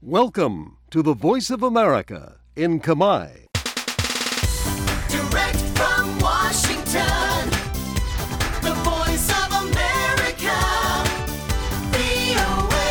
Welcome to the Voice of America in Khmer. Direct from Washington, the Voice of America, VOA.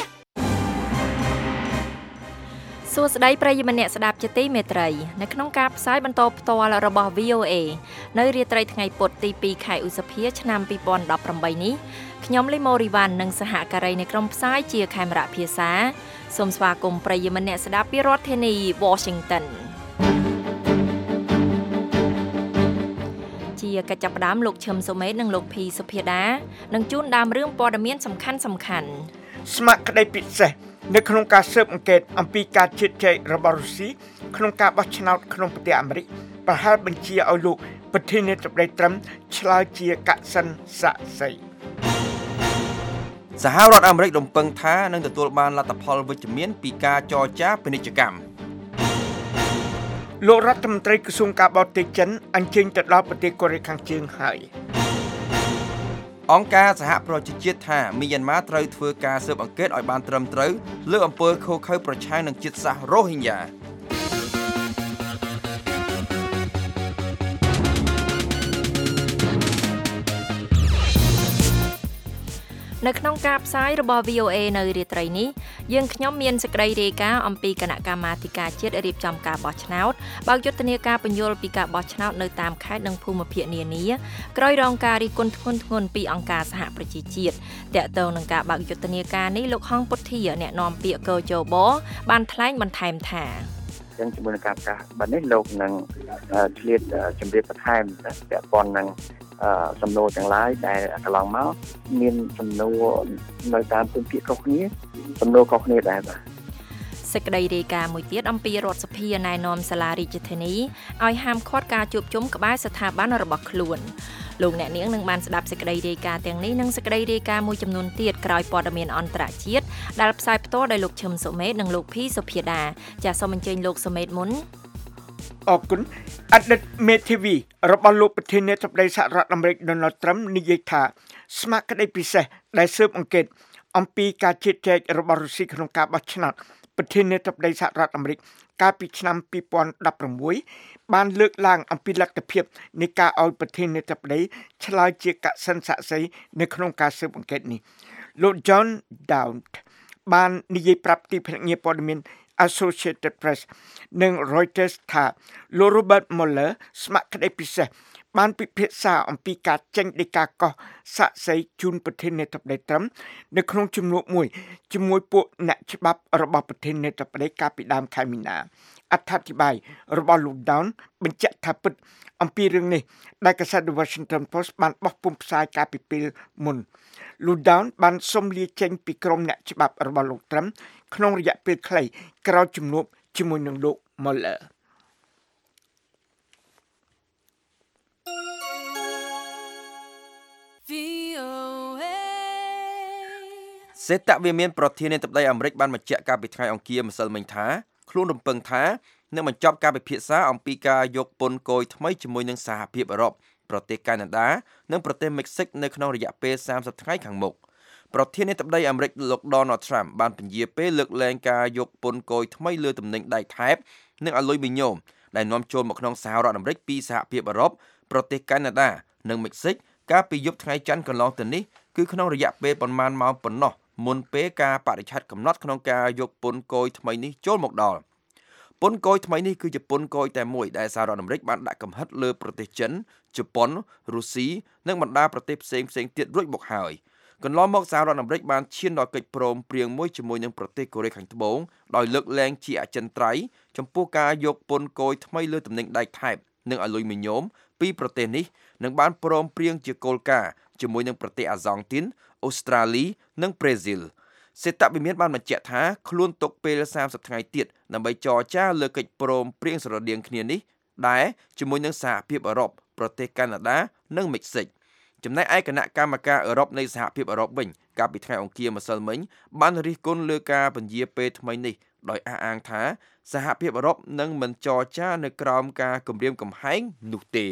សួស្តីប្រិយមិត្តអ្នកស្ដាប់ជាទីមេត្រីនៅក្នុងការផ្សាយបន្តផ្ទាល់របស់ VOA នៅរាត្រីថ្ងៃពុធទី2ខែឧសភាឆ្នាំ2018នេះខ្ញុំលីម៉ូរីវ៉ាន់និងសហការីនៃក្រុមផ្សាយជាខេមរៈភាសាសូមស្វាគមន៍ប្រិយមិត្តអ្នកស្ដាប់ពីរដ្ឋធានី Washington ជាកិច្ចចាប់ផ្ដើមលោកឈឹមសុមេតនិងលោកភីសុភាដានឹងជួនដើមរឿងព័ត៌មានសំខាន់ស្ម័គ្រក្តីពិសេសនៅក្នុងការស៊ើបអង្កេតអំពីការជិតចែករបស់រុស្ស៊ីក្នុងការបោះឆ្នោតក្នុងប្រទេសអាមេរិកប្រហែលបញ្ជាឲ្យលោកប្រធានាធិបតីត្រឹមឆ្លើយជាកសិនស័ក្តិសិទ្ធិសហរដ្ឋអាមេរិករំពឹងថានឹងទទួលបានលទ្ធផលវិជ្ជមានពីការចរចាពាណិជ្ជកម្មលោករដ្ឋមន្ត្រីក្រសួងការបរទេសចិនអញ្ជើញទៅដល់ប្រទេសកូរ៉េខាងជើងហើយអង្គការសហប្រជាជាតិថាមីយ៉ាន់ម៉ាត្រូវធ្វើការស៊ើបអង្កេតឲ្យបានត្រឹមត្រូវលើអំពើឃោរឃៅប្រឆាំងនឹងជាតិសាសន៍រ៉ូហិញយ៉ានៅក្នុងការផ្សាយរបស់ VOA នៅរាត្រីនេះយើងខ្ញុំមានសេចក្តីរាយការណ៍អំពីគណៈកម្មាធិការជាតិរៀបចំការបោះឆ្នោតបើកយុទ្ធនាការបញ្យល់ពីការបោះឆ្នោតនៅតាមខេត្តនិងភូមិភាគនានាក្រោយរងការរិះគន់ធ្ងន់ធ្ងរពីអង្គការសហប្រជាជាតិទាក់ទងនឹងការបើកយុទ្ធនាការនេះលោកហងពុទ្ធាអ្នកនាំពាក្យកោជបបានថ្លែងបន្ថែមថាចឹងជាមួយនឹងការប្រកាសបែបនេះលោកនឹងឆ្លៀតជំរាបបន្ថែមពាក់ព័ន្ធនឹងសំណួរទាំងឡាយដែលកន្លងមកមានសំណួរនៅតាមพื้นที่ខុសគ្នាសំណួរខុសគ្នាដែរបាទសេចក្តីរាយការណ៍មួយទៀតអំពីរដ្ឋសភាណែនាំសាលារាជធានីឲ្យហាមឃាត់ការជួបជុំក្បែរស្ថាប័នរបស់ខ្លួនលោកអ្នកនាងនឹងបានស្ដាប់សេចក្តីរាយការណ៍ទាំងនេះនិងសេចក្តីរាយការណ៍មួយចំនួនទៀតក្រោយព័ត៌មានអន្តរជាតិដែលផ្សាយផ្ទាល់ដោយលោកឈឹមសុមេតនិងលោកភីសុភាដាចាសសូមអញ្ជើញលោកសុមេតមុនអរគុណអតីតមេធាវីរបស់លោកប្រធានាធិបតីសហរដ្ឋអាមេរិក Donald Trump និយាយថាស្ម័គ្រក្តីពិសេសដែលស៊ើបអង្កេតអំពីការជិតចែករបស់រុស្ស៊ីក្នុងការបោះឆ្នោតប្រធានាធិបតីសហរដ្ឋអាមេរិកកាលពីឆ្នាំ2016បានលើកឡើងអំពីលទ្ធភាពនៃការឲ្យប្រធានាធិបតីឆ្លើយជាកសិនស័ក្តិសិទ្ធិនៅក្នុងការស៊ើបអង្កេតនេះលោក John Dowd បាននិយាយប្រាប់ទីភ្នាក់ងារព័ត៌មានAssociated Press និង Reuters ថាលោក Robert Mueller ស្ម័គ្រក្តីពិសេសបានពិភាក្សាអំពីការចេញដីកាកោះសាក់សីជូនប្រធានាធិបតីត្រឹមនៅក្នុងជំនួបមួយជាមួយពួកអ្នកច្បាប់របស់ប្រធានាធិបតីកាលពីដើមខែមីនាអត្ថាធិប្បាយរបស់លោក Down បញ្ជាក់ថាពិតអំពីរឿងនេះដែលកាសែត The Washington Post បានបោះពុម្ពផ្សាយកាលពីពេលមុនលោក Down បានសុំលាចេញពីក្រុមអ្នកច្បាប់របស់លោកត្រឹមក្នុងរយៈពេលខ្លីក្រោយជំនួបជាមួយនឹងលោក Mueller សេតវិមានប្រធានាធិបតីអាមេរិកបានបញ្ជាក់កាលពីថ្ងៃអង្គារម្សិលមិញថាខ្លួនរំពឹងថានឹងបញ្ចប់ការពិភាក្សាអំពីការយកពន្ធគយថ្មីជាមួយនឹងសហភាពអឺរ៉ុបប្រទេសកាណាដានិងប្រទេសមិចស៊ិកនៅក្នុងរយៈពេល30ថ្ងៃខាងមុខប្រធានាធិបតីអាមេរិកលោក Donald Trump បានពន្យាពេលលើកលែងការយកពន្ធគយថ្មីលើទំនិញដែកថែបនិងអាលុយមីញ៉ូមដែលនាំចូលមកក្នុងសហរដ្ឋអាមេរិកពីសហភាពអឺរ៉ុបប្រទេសកាណាដានិងមិចស៊ិកកាលពីយប់ថ្ងៃច័ន្ទកន្លងទៅនេះគឺក្នុងរយៈពេលប្រមាណម៉ោងប៉ុណ្ណោះមុនពេលការបរិច្ឆេទកំណត់ក្នុងការយកពន្ធគយថ្មីនេះចូលមកដល់ពន្ធគយថ្មីនេះគឺជាពន្ធគយតែមួយដែលសហរដ្ឋអាមេរិកបានដាក់កំហិតលើប្រទេសចិនជប៉ុនរុស្ស៊ីនិងបណ្ដាប្រទេសផ្សេងទៀតរួចមកហើយកន្លងមកសហរដ្ឋអាមេរិកបានឈានដល់កិច្ចព្រមព្រៀងមួយជាមួយនឹងប្រទេសកូរ៉េខាងត្បូងដោយលើកលែងជាអចិន្ត្រៃយ៍ចំពោះការយកពន្ធគយថ្មីលើទំនិញដែកថែបនិងអាលុយមីញ៉ូមពីប្រទេសនេះនឹងបានព្រមព្រៀងជាគោលការណ៍ជាមួយនឹងប្រទេសអាសង់ទីនអូស្ត្រាលីនិងប្រេស៊ីលសេតវិមានបានបញ្ជាក់ថាខ្លួនទុកពេល30ថ្ងៃទៀតដើម្បីចរចាលើកិច្ចព្រមព្រៀងស្រដៀងគ្នានេះដែរជាមួយនឹងសហភាពអឺរ៉ុបប្រទេសកាណាដានិងមិចស៊ិកចំណែកឯគណៈកម្មការអឺរ៉ុបនៃសហភាពអឺរ៉ុបវិញកាលពីថ្ងៃអង្គារម្សិលមិញបានរិះគន់លើការពន្យាពេលថ្មីនេះដោយអះអាងថាសហភាពអឺរ៉ុបនឹងមិនចរចានៅក្រោមការគំរាមកំហែងនោះទេ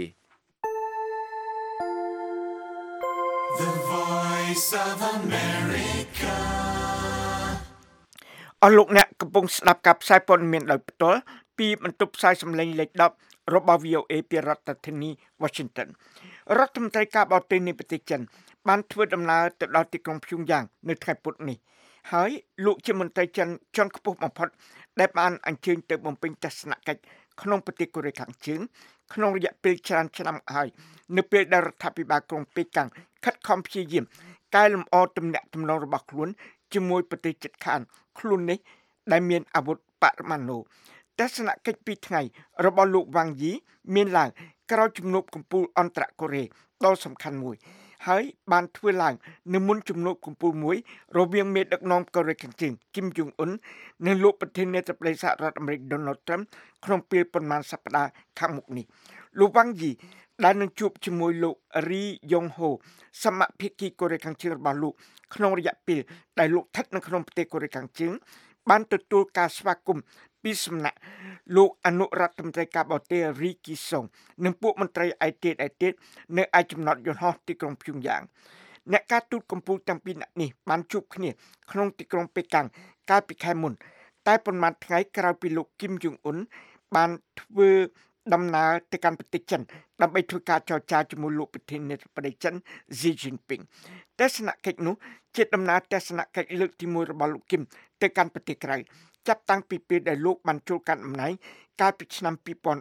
The Voice of America អស់លោកអ្នកកំពុងស្ដាប់ការផ្សាយព័ត៌មានដោយផ្ទាល់ពីបន្ទប់ផ្សាយសម្លេងលេខ10របស់ VOA ពីរដ្ឋធានី Washington រដ្ឋមន្ត្រីការបរទេសនៃប្រទេសចិនបានធ្វើដំណើរទៅដល់ទីក្រុងភ្យុងយ៉ាងនៅថ្ងៃពុធនេះហើយលោកជាមន្ត្រីចិនជាន់ខ្ពស់បំផុតដែលបានអញ្ជើញទៅបំពេញទស្សនកិច្ចក្នុងប្រទេសកូរ៉េខាងជើងក្នុងរយៈពេលច្រើនឆ្នាំហើយនៅពេលដែលរដ្ឋាភិបាលក្រុងប៉េកាំងខិតខំព្យាយាមកែលម្អទំនាក់ទំនងរបស់ខ្លួនជាមួយប្រទេសជិតខាងខ្លួននេះដែលមានអាវុធបរមាណូទស្សនកិច្ច2ថ្ងៃរបស់លោកវ៉ាងយីមានឡើងក្រោយជំនួបកំពូលអន្តរកូរ៉េដ៏សំខាន់មួយហើយបានធ្វើឡើងនៅមុនជំនួបកំពូលមួយរវាងមេដឹកនាំកូរ៉េខាងជើងគីមយុងអ៊ុននិងលោកប្រធានាធិបតីសហរដ្ឋអាមេរិកដូណាល់ត្រាំក្នុងពេលប៉ុន្មានសប្តាហ៍ខាងមុខនេះលោកវ៉ាងយីដែលនឹងជួបជាមួយលោករីយ៉ុងហូសមាភិកីកូរ៉េខាងជើងរបស់លោកក្នុងរយៈពេលដែលលោកស្ថិតនៅក្នុងប្រទេសកូរ៉េខាងជើងបានទទួលការស្វាគមន៍ពីសំណាក់លោកអនុរដ្ឋមន្ត្រីការបរទេសរីគីសុងនិងពួកមន្ត្រីឯទៀតនៅឯចំណតយន្តហោះទីក្រុងភ្យុងយ៉ាងអ្នកការទូតកម្ពុជាទាំងពីរនាក់នេះបានជួបគ្នាក្នុងទីក្រុងប៉េកាំងកាលពីខែមុនតែប៉ុន្មានថ្ងៃក្រោយពីលោកគីមយុងអ៊ុនបានធ្វើដំណើរទៅកាន់ប្រទេសចិនដើម្បីធ្វើការចរចាជាមួយលោកប្រធានាធិបតីចិន Xi Jinping ទស្សនកិច្ចនោះជាដំណើរទស្សនកិច្ចលើកទី1របស់លោកគីមទៅកាន់ប្រទេសក្រៅចាប់តាំងពីពេលដែលលោកបានចូលកាន់អំណាចកាលពីឆ្នាំ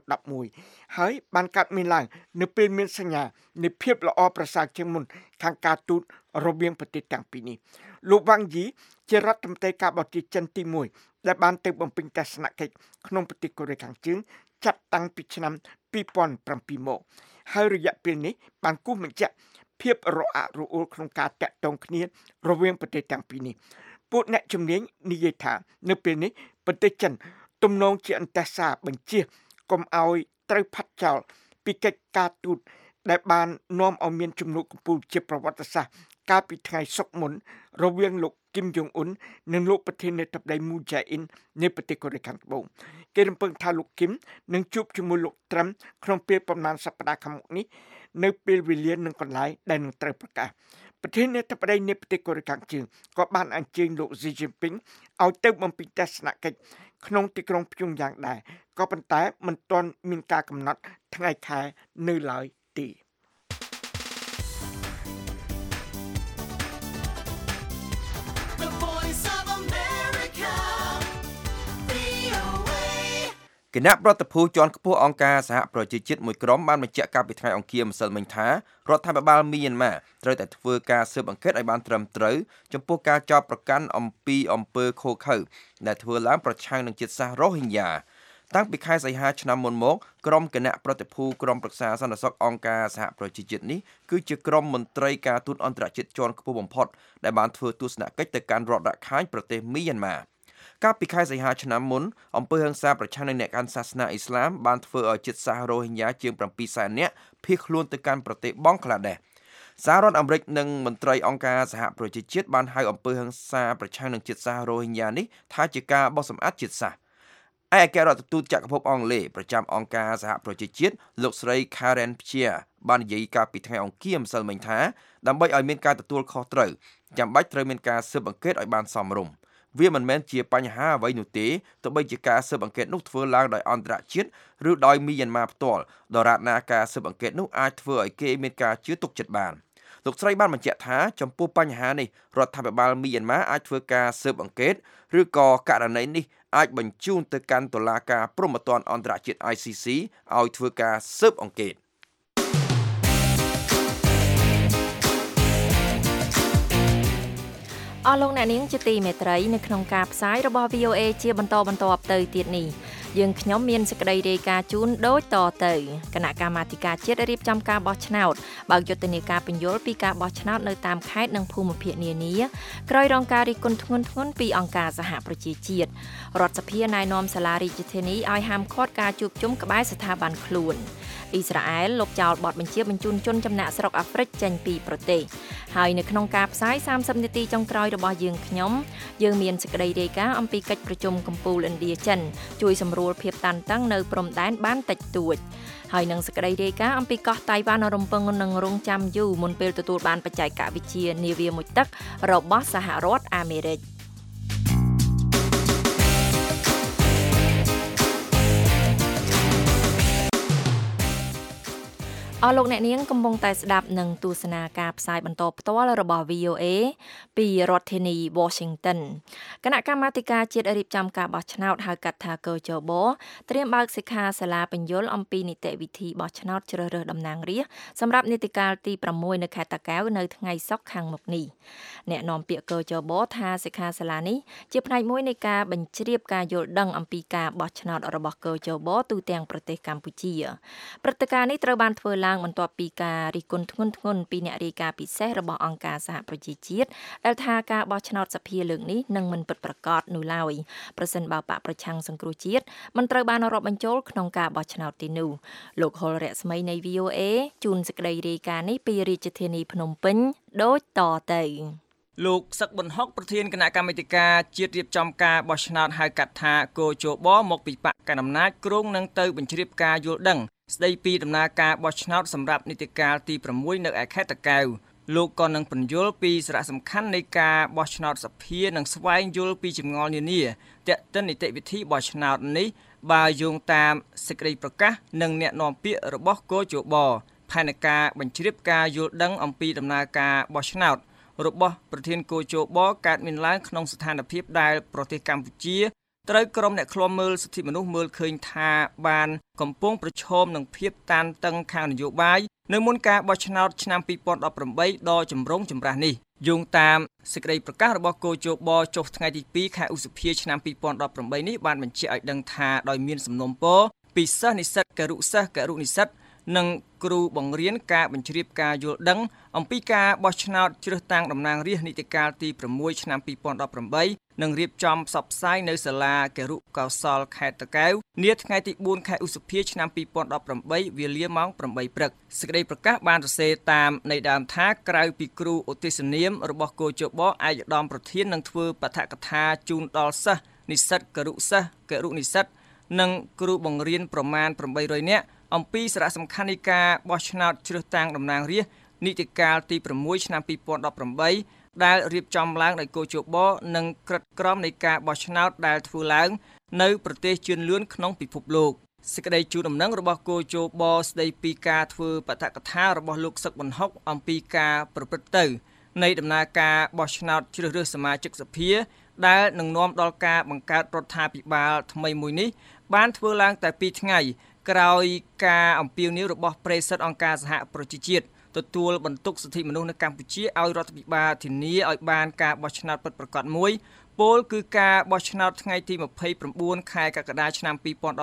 2011ហើយបានកាត់មានឡើងនៅពេលមានសញ្ញានៃភាពល្អប្រសើរជាងមុនខាងការទូតរវាងប្រទេសទាំងពីរនេះលោកវ៉ាងយីជារដ្ឋមន្ត្រីការបរទេសចិនទី1ដែលបានទៅបំពេញទស្សនកិច្ចក្នុងប្រទេសកូរ៉េខាងជើងចាប់តាំងពីឆ្នាំ2007មកហើយរយៈពេលនេះបានគូសបញ្ជាក់ភាពរអាក់រអួលក្នុងការតាក់ទងគ្នារវាងប្រទេសទាំងពីរនេះពួកអ្នកជំនាញនិយាយថានៅពេលនេះប្រទេសចិនទំនងជាអន្តរសាបញ្ជាកុំឲ្យត្រូវផាត់ចោលពីកិច្ចការទូតដែលបាននាំឲ្យមានជំនួបកំពូលជាប្រវត្តិសាស្ត្រកាលពីថ្ងៃសុក្រមុនរវាងលោកគីមយុងអ៊ុននិងលោកប្រធានាធិបតីមូជែអ៊ីននៃប្រទេសកូរ៉េខាងត្បូងគេរំពឹងថាលោកគីមនឹងជួបជាមួយលោកត្រាំក្នុងពេលប្រមាណសប្តាហ៍ខាងមុខនេះនៅពេលវេលានិងកន្លែងដែលនឹងត្រូវប្រកាសប្រធានាធិបតីនៃប្រទេសកូរ៉េខាងជើងក៏បានអញ្ជើញលោក Xi Jinping ឲ្យទៅបំពេញទស្សនកិច្ចក្នុងទីក្រុងភ្យុងយ៉ាងដែរក៏ប៉ុន្តែមិនទាន់មានការកំណត់ថ្ងៃខែនៅឡើយទេគណៈប្រតិភូជាន់ខ្ពស់អង្គការសហប្រជាជាតិមួយក្រុមបានបញ្ជាក់កាលពីថ្ងៃអង្គារម្សិលមិញថារដ្ឋាភិបាលមីយ៉ាន់ម៉ាត្រូវតែធ្វើការស៊ើបអង្កេតឲ្យបានត្រឹមត្រូវចំពោះការចោទប្រកាន់អំពីអំពើឃោរឃៅដែលធ្វើឡើងប្រឆាំងនឹងជាតិសាសន៍រ៉ូហីញ៉ាតាំងពីខែសីហាឆ្នាំមុនមកក្រុមគណៈប្រតិភូក្រុមប្រឹក្សាសន្តិសុខអង្គការសហប្រជាជាតិនេះគឺជាក្រុមមន្ត្រីការទូតអន្តរជាតិជាន់ខ្ពស់បំផុតដែលបានធ្វើទស្សនកិច្ចទៅកាន់រដ្ឋរខាញប្រទេសមីយ៉ាន់ម៉ាកាលពីខែសីហាឆ្នាំមុនអំពើហិង្សាប្រឆាំងនឹងអ្នកកាន់សាសនាអ៊ីស្លាមបានធ្វើឲ្យជាតិសាសន៍រ៉ូហីញ៉ាជាង700,000នាក់ភៀសខ្លួនទៅកាន់ប្រទេសបង់ក្លាដេសសហរដ្ឋអាមេរិកនិងមន្ត្រីអង្គការសហប្រជាជាតិបានហៅអំពើហិង្សាប្រឆាំងនឹងជាតិសាសន៍រ៉ូហីញ៉ានេះថាជាការបោះសម្អាតជាតិសាសន៍ឯអគ្គរដ្ឋទូតចក្រភពអង់គ្លេសប្រចាំអង្គការសហប្រជាជាតិលោកស្រី Karen Pierre បាននិយាយកាលពីថ្ងៃអង្គារម្សិលមិញថាដើម្បីឲ្យមានការទទួលខុសត្រូវចាំបាច់ត្រូវមានការស៊ើបអង្កេតឲ្យបានសមរម្យវាមិនមែនជាបញ្ហាអ្វីនោះទេទោះបីជាការស៊ើបអង្កេតនោះធ្វើឡើងដោយអន្តរជាតិឬដោយមីយ៉ាន់ម៉ាផ្ទាល់ដរាបណាការស៊ើបអង្កេតនោះអាចធ្វើឲ្យគេមានការជឿទុកចិត្តបានលោកស្រីបានបញ្ជាក់ថាចំពោះបញ្ហានេះរដ្ឋាភិបាលមីយ៉ាន់ម៉ាអាចធ្វើការស៊ើបអង្កេតឬក៏ករណីនេះអាចបញ្ជូនទៅកាន់តុលាការព្រហ្មទណ្ឌអន្តរជាតិ ICC ឲ្យធ្វើការស៊ើបអង្កេតអស់លោកអ្នកនាងជាទីមេត្រីនៅក្នុងការផ្សាយរបស់ VOA ជាបន្តទៅទៀតនេះយើងខ្ញុំមានសេចក្តីរាយការណ៍ជូនដូចតទៅគណៈកម្មាធិការជាតិរៀបចំការបោះឆ្នោតបើកយុទ្ធនាការពន្យល់ពីការបោះឆ្នោតនៅតាមខេត្តនិងភូមិភាគនានាក្រោយរងការរិះគន់ធ្ងន់ៗពីអង្គការសហប្រជាជាតិរដ្ឋសភាណែនាំសាលារាជធានីឲ្យហាមឃាត់ការជួបជុំក្បែរស្ថាប័នខ្លួនអ៊ីស្រាអែលលុបចោលបទបញ្ជាបញ្ជូនជនចំណាក់ស្រុកអាហ្វ្រិកចេញពីប្រទេសហើយនៅក្នុងការផ្សាយ30នាទីចុងក្រោយរបស់យើងមានសេចក្តីរាយការណ៍អំពីកិច្ចប្រជុំកំពូលឥណ្ឌាចិនជួយសម្រួលភាពតានតឹងនៅព្រំដែនបានតិចតួចហើយនឹងសេចក្តីរាយការណ៍អំពីកោះតៃវ៉ាន់រំពឹងនឹងរងចាំយូរមុនពេលទទួលបានបច្ចេកវិទ្យានាវាមុជទឹករបស់សហរដ្ឋអាមេរិកអស់លោកអ្នកនាងកំពុងតែស្ដាប់នឹងទស្សនាការផ្សាយបន្តផ្ទាល់របស់ VOA ពីរដ្ឋធានី Washington គណៈកម្មាធិការជាតិរៀបចំការបោះឆ្នោតហៅកាត់ថាកោជបត្រៀមបើកសិក្ខាសាលាបញ្យលអំពីនីតិវិធីបោះឆ្នោតជ្រើសរើសតំណាងរាស្ត្រសម្រាប់នីតិកាលទី6នៅខេត្តតាកែវនៅថ្ងៃសុក្រខាងមុខនេះអ្នកនាំពាក្យកោជបថាសិក្ខាសាលានេះជាផ្នែកមួយនៃការបញ្ជ្រាបការយល់ដឹងអំពីការបោះឆ្នោតរបស់កោជបទូទាំងប្រទេសកម្ពុជាព្រឹត្តិការណ៍នេះត្រូវបានធ្វើឡើងបន្ទាប់ពីការរិះគន់ធ្ងន់ធ្ងរពីអ្នករាយការណ៍ពិសេសរបស់អង្គការសហប្រជាជាតិដែលថាការបោះឆ្នោតសភាលើកនេះនឹងមិនពិតប្រាកដនោះឡើយប្រសិនបើបកប្រឆាំងសង្គ្រោះជាតិមិនត្រូវបានរាប់បញ្ចូលក្នុងការបោះឆ្នោតទីនោះលោកហុលរស្មីនៃ VOA ជូនសេចក្តីរាយការណ៍នេះពីរាជធានីភ្នំពេញដូចតទៅលោកសឹកប៊ុនហុកប្រធានគណៈកម្មាធិការជាតិរៀបចំការបោះឆ្នោតហៅកាត់ថាកោជបមកពីបកកណ្ដាលអំណាចគ្រោងនឹងទៅបញ្ជ្រាបការយល់ដឹងស្ដីពីដំណើរការបោះឆ្នោតសម្រាប់នីតិកាលទី6នៅឯខេត្តតាកែវលោកក៏នឹងពន្យល់ពីសារៈសំខាន់នៃការបោះឆ្នោតសភានិងស្វែងយល់ពីចម្ងល់នានាទាក់ទិននីតិវិធីបោះឆ្នោតនេះបើយោងតាមសេចក្តីប្រកាសនិងអ្នកនាំពាក្យរបស់កោជបផែនការបញ្ជ្រាបការយល់ដឹងអំពីដំណើរការបោះឆ្នោតរបស់ប្រធានកោជបកើតមានឡើងក្នុងស្ថានភាពដែលប្រទេសកម្ពុជាត្រូវក្រុមអ្នកឃ្លាំមើលសិទ្ធិមនុស្សមើលឃើញថាបានកំពុងប្រឈមនឹងភាពតានតឹងខាងនយោបាយនៅមុនការបោះឆ្នោតឆ្នាំ2018ដ៏ចម្រូងចម្រាសនេះយោងតាមសេចក្តីប្រកាសរបស់កោជបចុះថ្ងៃទី2ខែឧសភាឆ្នាំ2018នេះបានបញ្ជាក់ឲ្យដឹងថាដោយមានសំណុំពរពីសិស្សនិស្សិតគរុសិស្សគរុនិស្សិតនិងគ្រូបង្រៀនការបញ្ជ្រាបការយល់ដឹងអំពីការបោះឆ្នោតជ្រើសតាំងតំណាងរាស្ត្រនីតិកាលទី6ឆ្នាំ2018និងរៀបចំផ្សព្វផ្សាយនៅសាលាគរុកោសលខេត្តតាកែវនាថ្ងៃទី4ខែឧសភាឆ្នាំ2018វេលាម៉ោង8ព្រឹកសេចក្តីប្រកាសបានសរសេរតាមន័យដើមថាក្រៅពីគ្រូឧទ្ទិសនាមរបស់កោជបឯកឧត្តមប្រធាននឹងធ្វើបឋកថាជូនដល់សិស្សនិស្សិតគរុសិស្សគរុនិស្សិតនិងគ្រូបង្រៀនប្រមាណ800នាក់អំពីសារៈសំខាន់នៃការបោះឆ្នោតជ្រើសតាំងតំណាងរាស្ត្រនីតិកាលទី6ឆ្នាំ2018ដែលរៀបចំឡើងដោយកោជបនិងក្រិតក្រមនៃការបោះឆ្នោតដែលធ្វើឡើងនៅប្រទេសជឿនលឿនក្នុងពិភពលោកសេចក្តីជូនដំណឹងរបស់កោជបស្តីពីការធ្វើបឋកថារបស់លោកសឹកប៊ុនហុកអំពីការប្រព្រឹត្តទៅនៃដំណើរការបោះឆ្នោតជ្រើសរើសសមាជិកសភាដែលនឹងនាំដល់ការបង្កើតរដ្ឋាភិបាលថ្មីមួយនេះបានធ្វើឡើងតែ2ថ្ងៃក្រោយការអំពាវនាវរបស់ប្រេសិតអង្គការសហប្រជាជាតិទទួលបន្ទុកសិទ្ធិមនុស្សនៅកម្ពុជាឲ្យរដ្ឋាភិបាលធានាឲ្យបានការបោះឆ្នោតពិតប្រាកដមួយពោលគឺការបោះឆ្នោតថ្ងៃទី29ខែកក្កដាឆ្នាំ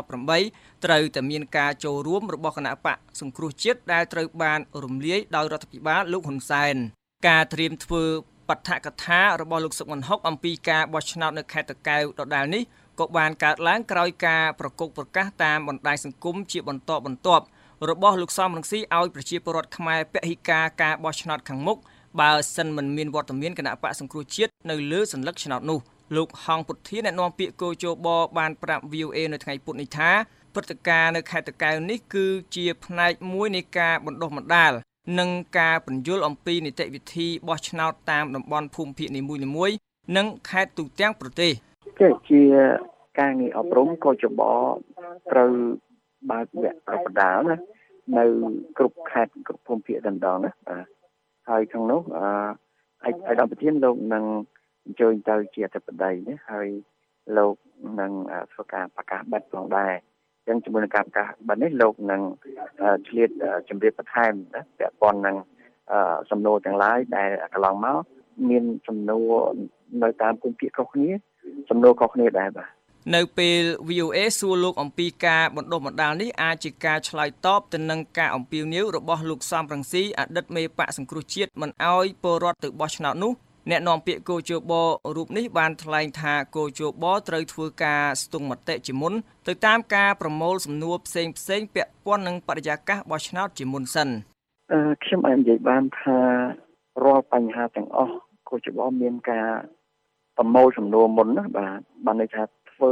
2018ត្រូវតែមានការចូលរួមរបស់គណៈបកសង្គ្រោះជាតិដែលត្រូវបានរំលាយដោយរដ្ឋាភិបាលលោកហ៊ុនសែនការត្រៀមធ្វើបឋកថារបស់លោកសឹកប៊ុនហុកអំពីការបោះឆ្នោតនៅខេត្តតាកែវដដែលនេះក៏បានកើតឡើងក្រោយការប្រកុកប្រកាសតាមបណ្ដាញសង្គមជាបន្តបន្ទាប់របស់លោកសំរងស៊ីឲ្យប្រជាពលរដ្ឋខ្មែរពហិការការបោះឆ្នោតខាងមុខបើសិនមិនមានវត្តមានគណៈបកសង្គ្រោះជាតិនៅលើសញ្ញាឆ្នោតនោះលោកហងពុទ្ធាអ្នកនាំពាក្យកោជបបានប្រាប់ VOA នៅថ្ងៃពុធនេះថាព្រឹត្តិការណ៍នៅខេត្តតាកែវនេះគឺជាផ្នែកមួយនៃការបណ្ដុះបណ្ដាលនិងការពន្យល់អំពីនីតិវិធីបោះឆ្នោតតាមតំបន់ភូមិភាគនីមួយៗនិងខេត្តទូទាំងប្រទេសជាការងារអប់រំកោជបត្រូវបើកវគ្គប្រពដាលណានៅគ្រប់ខេត្តគ្រប់ភូមិភាគដណ្ដងណាបាទហើយក្នុងនោះឯកឧត្តមប្រធានលោកនឹងអញ្ជើញទៅជាអធិបតីណាហើយលោកនឹងធ្វើការប្រកាសបិទផងដែរអញ្ចឹងជាមួយនឹងការប្រកាសបិទនេះលោកនឹងឆ្លៀតជម្រាបបន្ថែមណាពាក់ព័ន្ធនឹងសំណួរទាំងឡាយដែលកន្លងមកមានសំណួរនៅតាមភូមិភាគខុសគ្នាសំណួរខុសគ្នាដែរបាទនៅពេល VOA សួរលោកអំពីការបណ្ដុះបណ្ដាលនេះអាចជាការឆ្លើយតបទៅនឹងការអំពាវនាវរបស់លោកសំរងស៊ីអតីតមេបកសង្គ្រោះជាតិមិនអោយពលរដ្ឋទៅបោះឆ្នោតនោះអ្នកនាំពាក្យកោជបរូបនេះបានថ្លែងថាកោជបត្រូវធ្វើការស្ទង់មតិជាមុនទៅតាមការប្រមូលសំណួរផ្សេងពាក់ព័ន្ធនឹងបរិយាកាសបោះឆ្នោតជាមុនសិនខ្ញុំអាចនិយាយបានថារាល់បញ្ហាទាំងអស់កោជបមានការប្រមូលសំណួរមុនណាបាទបានន័យថាធ្វើ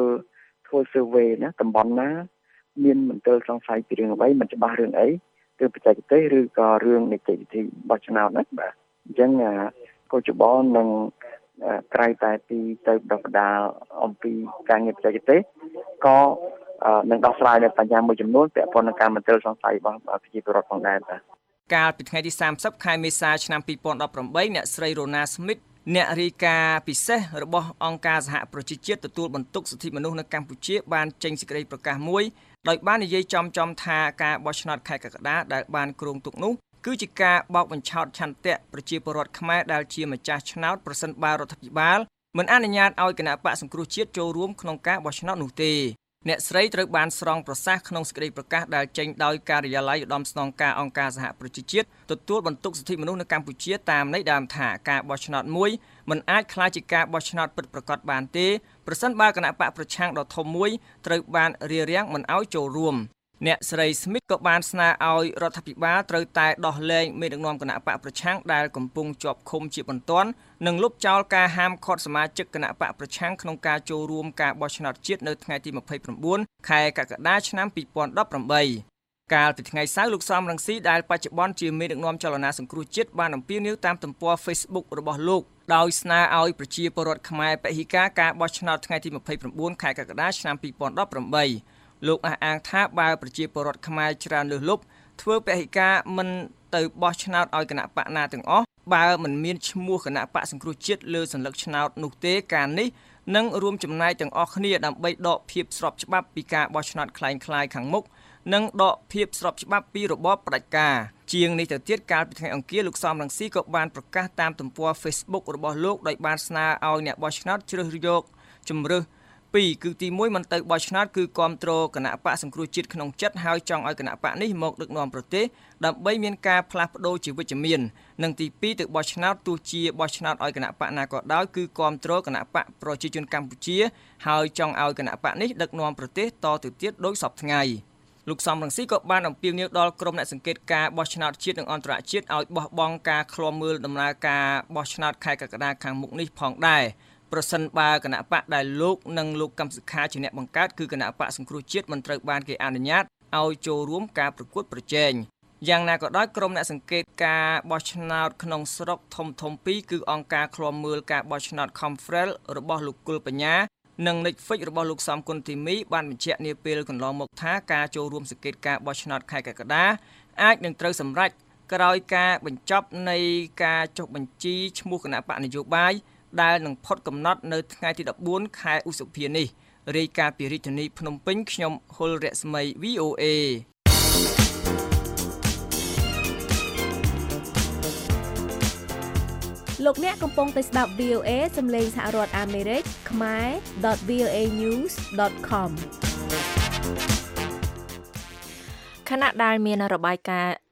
survey ណាតំបន់ណាមានមន្ទិលសង្ស័យពីរឿងអ្វីមិនច្បាស់រឿងអីឬបច្ចេកទេសឬក៏រឿងនីតិវិធីបោះឆ្នោតណាបាទអញ្ចឹងកោជបនឹងក្រៅតែពីទៅបដិបដាលអំពីការងារបច្ចេកទេសក៏នឹងដោះស្រាយនៅបញ្ហាមួយចំនួនពាក់ព័ន្ធនឹងការមន្ទិលសង្ស័យរបស់ប្រជាពលរដ្ឋផងដែរបាទកាលពីថ្ងៃទី30ខែមេសាឆ្នាំ2018អ្នកស្រី Rona Smith អ្នករាយការណ៍ពិសេសរបស់អង្គការសហប្រជាជាតិទទួលបន្ទុកសិទ្ធិមនុស្សនៅកម្ពុជាបានចេញសេចក្តីប្រកាសមួយដោយបាននិយាយចំថាការបោះឆ្នោតខែកក្កដាដែលបានគ្រោងទុកនោះគឺជាការបោកបញ្ឆោតឆន្ទៈប្រជាពលរដ្ឋខ្មែរដែលជាម្ចាស់ឆ្នោតប្រសិនបើរដ្ឋាភិបាលមិនអនុញ្ញាតឲ្យគណៈបកសង្គ្រោះជាតិចូលរួមក្នុងការបោះឆ្នោតនោះទេអ្នកស្រីត្រូវបានស្រង់ប្រសាសន៍ក្នុងសេចក្តីប្រកាសដែលចេញដោយការិយាល័យឧត្តមស្នងការអង្គការសហប្រជាជាតិទទួលបន្ទុកសិទ្ធិមនុស្សនៅកម្ពុជាតាមន័យដើមថាការបោះឆ្នោតមួយមិនអាចក្លាយជាការបោះឆ្នោតពិតប្រាកដបានទេប្រសិនបើគណៈបកប្រឆាំងដ៏ធំមួយត្រូវបានរារាំងមិនឲ្យចូលរួមអ្នកស្រី Smith ក៏បានស្នើឲ្យរដ្ឋាភិបាលត្រូវតែដោះលែងមេដឹកនាំគណៈបកប្រឆាំងដែលកំពុងជាប់ឃុំជាបន្ទាន់និងលុបចោលការហាមឃាត់សមាជិកគណៈបកប្រឆាំងក្នុងការចូលរួមការបោះឆ្នោតជាតិនៅថ្ងៃទី29ខែកក្កដាឆ្នាំ2018កាលពីថ្ងៃសៅរ៍លោកសំរងស៊ីដែលបច្ចុប្បន្នជាមេដឹកនាំចលនាសង្គ្រោះជាតិបានអំពាវនាវតាមទំព័រ Facebook របស់លោកដោយស្នើឲ្យប្រជាពលរដ្ឋខ្មែរពហិការការបោះឆ្នោតថ្ងៃទី29ខែកក្កដាឆ្នាំ2018លោកអះអាងថាបើប្រជាពលរដ្ឋខ្មែរច្រើនលើសលប់ធ្វើពហិការមិនទៅបោះឆ្នោតឲ្យគណៈបកណាទាំងអស់បើមិនមានឈ្មោះគណៈបកសង្គ្រោះជាតិលើសញ្ញាឆ្នោតនោះទេការនេះនឹងរួមចំណែកទាំងអស់គ្នាដើម្បីដកភាពស្របច្បាប់ពីការបោះឆ្នោតคล้ายៗខាងមុខនិងដកភាពស្របច្បាប់ពីរបបផ្ដាច់ការជាងនេះទៅទៀតកាលពីថ្ងៃអង្គារលោកសំរងស៊ីក៏បានប្រកាសតាមទំព័រ Facebook របស់លោកដោយបានស្នើឲ្យអ្នកបោះឆ្នោតជ្រើសយកជំរើសគឺទី1មិនទៅបោះឆ្នោតគឺគាំទ្រគណៈបកសង្គ្រោះជាតិក្នុងចិត្តហើយចង់ឲ្យគណៈបកនេះមកដឹកនាំប្រទេសដើម្បីមានការផ្លាស់ប្ដូរជាវិជ្ជមាននិងទី2ទៅបោះឆ្នោតទោះជាបោះឆ្នោតឲ្យគណៈបកណាក៏ដោយគឺគាំទ្រគណៈបកប្រជាជនកម្ពុជាហើយចង់ឲ្យគណៈបកនេះដឹកនាំប្រទេសតទៅទៀតដោយសពថ្ងៃលោកសំរងស៊ីក៏បានអំពាវនាវដល់ក្រុមអ្នកសង្កេតការបោះឆ្នោតជាតិនិងអន្តរជាតិឲ្យបោះបង់ការឃ្លាំមើលដំណើរការបោះឆ្នោតខែកក្កដាខាងមុខនេះផងដែរប្រសិនបើគណៈបកដែលលោកនិងលោកកឹមសុខាជាអ្នកបង្កើតគឺគណៈបកសង្គ្រោះជាតិមិនត្រូវបានគេអនុញ្ញាតឲ្យចូលរួមការប្រកួតប្រជែងយ៉ាងណាក៏ដោយក្រុមអ្នកសង្កេតការបោះឆ្នោតក្នុងស្រុកធំៗពីរគឺអង្គការឃ្លាំមើលការបោះឆ្នោត Confrel របស់លោកគុលបញ្ញានិង Netflix របស់លោកសំគុណធីមីបានបញ្ជាក់នាពេលកន្លងមកថាការចូលរួមសង្កេតការបោះឆ្នោតខែកក្កដាអាចនឹងត្រូវសម្រេចក្រោយការបញ្ចប់នៃការចុះបញ្ជីឈ្មោះគណៈបកនយោបាយដែលនឹងផុតកំណត់នៅថ្ងៃទី14ខែឧសភានេះរាយការណ៍ពីរាជធានីភ្នំពេញខ្ញុំហុលរស្មី VOA លោកអ្នកកំពុងតែស្ដាប់ VOA សំឡេងសហរដ្ឋអាមេរិកខ្មែរ .voanews.com ខណៈដែលមានរបាយការណ៍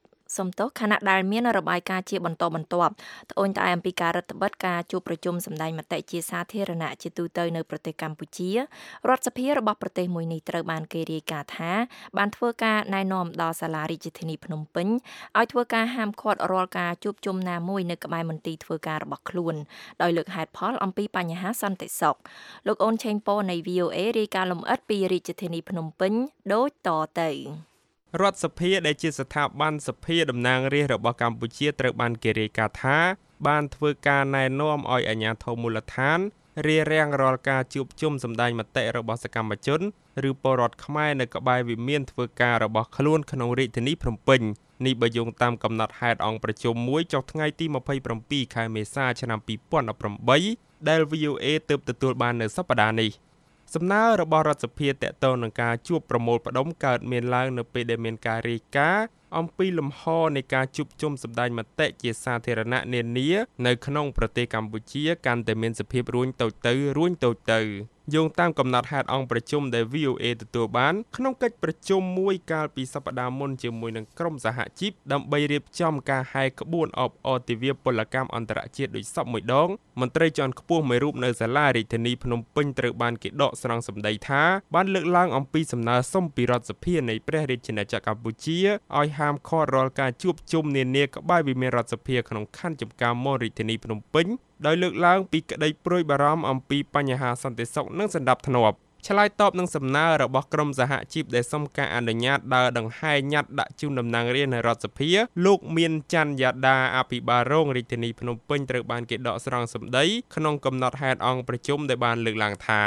ជាបន្តបន្ទាប់ត្អូញត្អែអំពីការរដ្ឋបិទការជួបប្រជុំសម្ដែងមតិជាសាធារណៈជាទូទៅនៅប្រទេសកម្ពុជារដ្ឋសភារបស់ប្រទេសមួយនេះត្រូវបានគេរាយការណ៍ថាបានធ្វើការណែនាំដល់សាលារាជធានីភ្នំពេញឲ្យធ្វើការហាមឃាត់រាល់ការជួបជុំណាមួយនៅក្បែរមន្ទីរធ្វើការរបស់ខ្លួនដោយលើកហេតុផលអំពីបញ្ហាសន្តិសុខលោកអូនឆេងប៉ូនៃ VOA រាយការណ៍លម្អិតពីរាជធានីភ្នំពេញដូចតទៅរដ្ឋសភាដែលជាស្ថាប័នសភាតំណាងរាស្ត្ររបស់កម្ពុជាត្រូវបានគេរាយការណ៍ថាបានធ្វើការណែនាំឲ្យអាជ្ញាធរមូលដ្ឋានរារាំងរាល់ការជួបជុំសម្ដែងមតិរបស់សកម្មជនឬពលរដ្ឋខ្មែរនៅក្បែរវិមានធ្វើការរបស់ខ្លួនក្នុងរាជធានីភ្នំពេញនេះបើយោងតាមកំណត់ហេតុអង្គប្រជុំមួយចុះថ្ងៃទី27ខែមេសាឆ្នាំ2018ដែល VOA ទើបទទួលបាននៅសប្តាហ៍នេះសំណើរបស់រដ្ឋសភាទាក់ទងនឹងការជួបប្រមូលផ្ដុំកើតមានឡើងនៅពេលដែលមានការរាយការណ៍អំពីលំហនៃការជួបជុំសម្ដែងមតិជាសាធារណៈនានានៅក្នុងប្រទេសកម្ពុជាកាន់តែមានសភាពរួញតូចទៅយោងតាមកំណត់ហេតុអង្គប្រជុំដែល VOA ទទួលបានក្នុងកិច្ចប្រជុំមួយកាលពីសប្តាហ៍មុនជាមួយនឹងក្រុមសហជីពដើម្បីរៀបចំការហែកក្បួនអបអរទិវាពលកម្មអន្តរជាតិដូចសពមួយដងមន្ត្រីជាន់ខ្ពស់មួយរូបនៅសាលារាជធានីភ្នំពេញត្រូវបានគេដកស្រង់សម្ដីថាបានលើកឡើងអំពីសំណើសុំពីរដ្ឋសភានៃព្រះរាជាណាចក្រកម្ពុជាឲ្យហាមឃាត់រាល់ការជួបជុំនានាក្បែរវិមានរដ្ឋសភាក្នុងខណ្ឌចំការមនរាជធានីភ្នំពេញដោយលើកឡើងពីក្តីព្រួយបារម្ភអំពីបញ្ហាសន្តិសុខនិងសណ្ដាប់ធ្នាប់ឆ្លើយតបនឹងសំណើរបស់ក្រុមសហជីពដែលសុំការអនុញ្ញាតដើរដង្ហែញ៉ាត់ដាក់ជូនតំណាងរាស្ត្រនៅរដ្ឋសភាលោកមានច័ន្ទយ៉ាដាអភិបាលរងរាជធានីភ្នំពេញត្រូវបានគេដកស្រង់សម្ដីក្នុងកំណត់ហេតុអង្គប្រជុំដែលបានលើកឡើងថា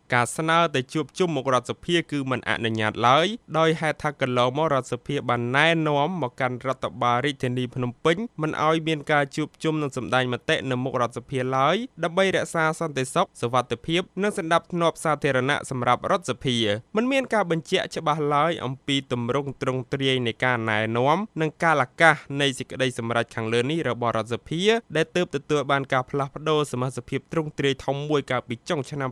ការស្នើទៅជួបជុំមុខរដ្ឋសភាគឺមិនអនុញ្ញាតឡើយដោយហេតុថាកន្លងមករដ្ឋសភាបានណែនាំមកកាន់រដ្ឋបាលរាជធានីភ្នំពេញមិនឲ្យមានការជួបជុំនិងសម្ដែងមតិនៅមុខរដ្ឋសភាឡើយដើម្បីរក្សាសន្តិសុខសុវត្ថិភាពនិងសណ្ដាប់ធ្នាប់សាធារណៈសម្រាប់រដ្ឋសភាមិនមានការបញ្ជាក់ច្បាស់ឡើយអំពីទម្រង់ទ្រង់ទ្រាយនៃការណែនាំនិងកាលអាកាសនៃសេចក្តីសម្រេចខាងលើនេះរបស់រដ្ឋសភាដែលទើបទទួលបានការផ្លាស់ប្ដូរសមាជិកភាពទ្រង់ទ្រាយធំមួយកាលពីចុងឆ្នាំ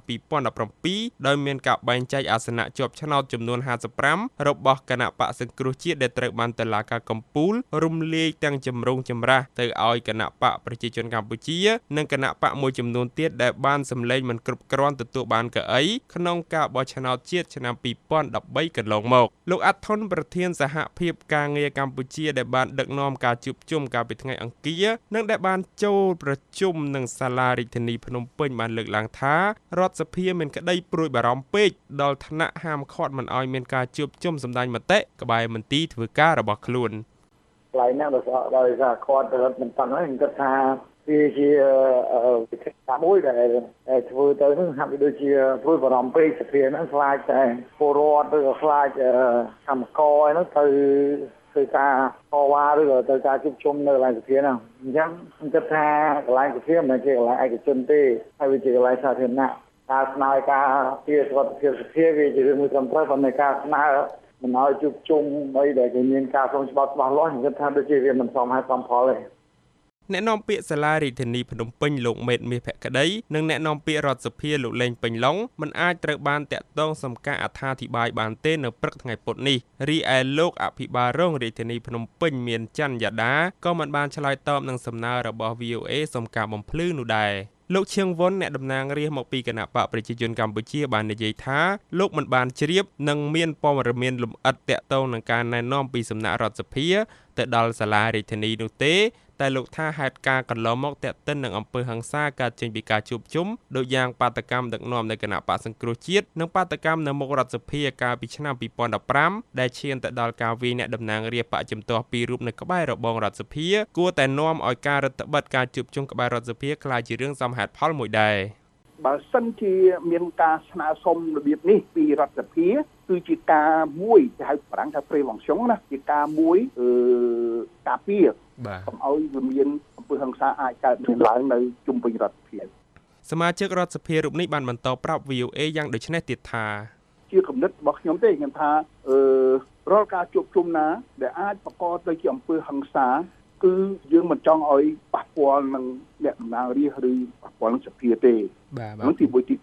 2017ដោយមានការបែងចែកអាសនៈជាប់ឆ្នោតចំនួន55របស់គណៈបកសង្គ្រោះជាតិដែលត្រូវបានតុលាការកំពូលរំលាយទាំងចម្រូងចម្រាសទៅឲ្យគណៈបកប្រជាជនកម្ពុជានិងគណៈបកមួយចំនួនទៀតដែលបានសម្លេងមិនគ្រប់គ្រាន់ទទួលបានកៅអីក្នុងការបោះឆ្នោតជាតិឆ្នាំ2013កន្លងមកលោកអាត់ថុនប្រធានសហភាពការងារកម្ពុជាដែលបានដឹកនាំការជួបជុំកាលពីថ្ងៃអង្គារនិងដែលបានចូលប្រជុំនឹងសាលារាជធានីភ្នំពេញបានលើកឡើងថារដ្ឋសភាមានក្តីព្រួយបារម្ភពេកដល់ថ្នាក់ហាមឃាត់មិនឲ្យមានការជួបជុំសម្ដែងមតិក្បែរមន្ទីរធ្វើការរបស់ខ្លួនកន្លែងហ្នឹងដោយសារគាត់ទៅមិនតាន់ហើយខ្ញុំគិតថាវាជាវិធីសាស្ត្រមួយដែលធ្វើទៅនឹងហាក់ដូចជាព្រួយបារម្ភពេកសភាហ្នឹងខ្លាចតែពលរដ្ឋឬក៏ខ្លាចកម្មករហ្នឹងទៅធ្វើការតវ៉ាឬក៏ទៅការជួបជុំនៅកន្លែងសភាហ្នឹងអញ្ចឹងខ្ញុំគិតថាកន្លែងសភាមិនមែនជាកន្លែងឯកជនទេហើយវាជាកន្លែងសាធារណៈការស្នើការពីសុខភាពសភាវាជារឿងមួយត្រឹមត្រូវប៉ុន្តែការស្នើមិនឲ្យជួបជុំអីដែលមានការស្វែងច្បាប់ច្បាស់លាស់ខ្ញុំគិតថាដូចជាវាមិនសមហេតុសមផលទេអ្នកនាំពាក្យសាលារាជធានីភ្នំពេញលោកមេតមាសភក្តីនិងអ្នកនាំពាក្យរដ្ឋសភាលោកលេងពេញឡុងមិនអាចត្រូវបានតាក់ទងសំការអត្ថាធិប្បាយបានទេនៅព្រឹកថ្ងៃពុធនេះរីឯលោកអភិបាលរងរាជធានីភ្នំពេញមានច័ន្ទយ៉ាដាក៏មិនបានឆ្លើយតបនឹងសំណើរបស់ VOA សុំការបំភ្លឺនោះដែរលោកឈៀងវុនអ្នកតំណាងរាស្ត្រមកពីគណៈបកប្រជាជនកម្ពុជាបាននិយាយថាលោកមិនបានជ្រាបនិងមានព័ត៌មានលម្អិតតាក់ទងនឹងការណែនាំពីសំណាក់រដ្ឋសភាទៅដល់សាលារាជធានីនោះទេតែលោកថាហេតុការកន្លងមកតាក់ទិននឹងអំពើហិង្សាកើតចេញពីការជួបជុំដោយយ៉ាងបាតកម្មដឹកនាំនៃគណៈបកសង្គ្រោះជាតិនិងបាតកម្មនៅមុខរដ្ឋសភាកាលពីឆ្នាំ2015ដែលឈានទៅដល់ការវាយអ្នកតំណាងរាស្ត្របកជំទាស់ពីររូបនៅក្បែររបងរដ្ឋសភាគួរតែនាំឲ្យការរដ្ឋបិទការជួបជុំក្បែររដ្ឋសភាក្លាយជារឿងសមហេតុផលមួយដែរបើសិនជាមានការស្នើសុំរបៀបនេះពីរដ្ឋសភាគឺជាការមួយគេហៅប្រាំងថា prevention ណាជាការមួយការពារកុំឲ្យវាមានអំពើហិង្សាអាចកើតមានឡើងនៅជុំវិញរដ្ឋសភាសមាជិករដ្ឋសភារូបនេះបានបន្តប្រាប់ VOA យ៉ាងដូចនេះទៀតថាជាគំនិតរបស់ខ្ញុំទេខ្ញុំថារាល់ការជួបជុំណាដែលអាចបង្កទៅជាអំពើហិង្សាគឺយើងមិនចង់ឲ្យប៉ះពាល់នឹងអ្នកតំណាងរាស្ត្រឬប៉ះពាល់នឹងសភាទេនោះទី1ទី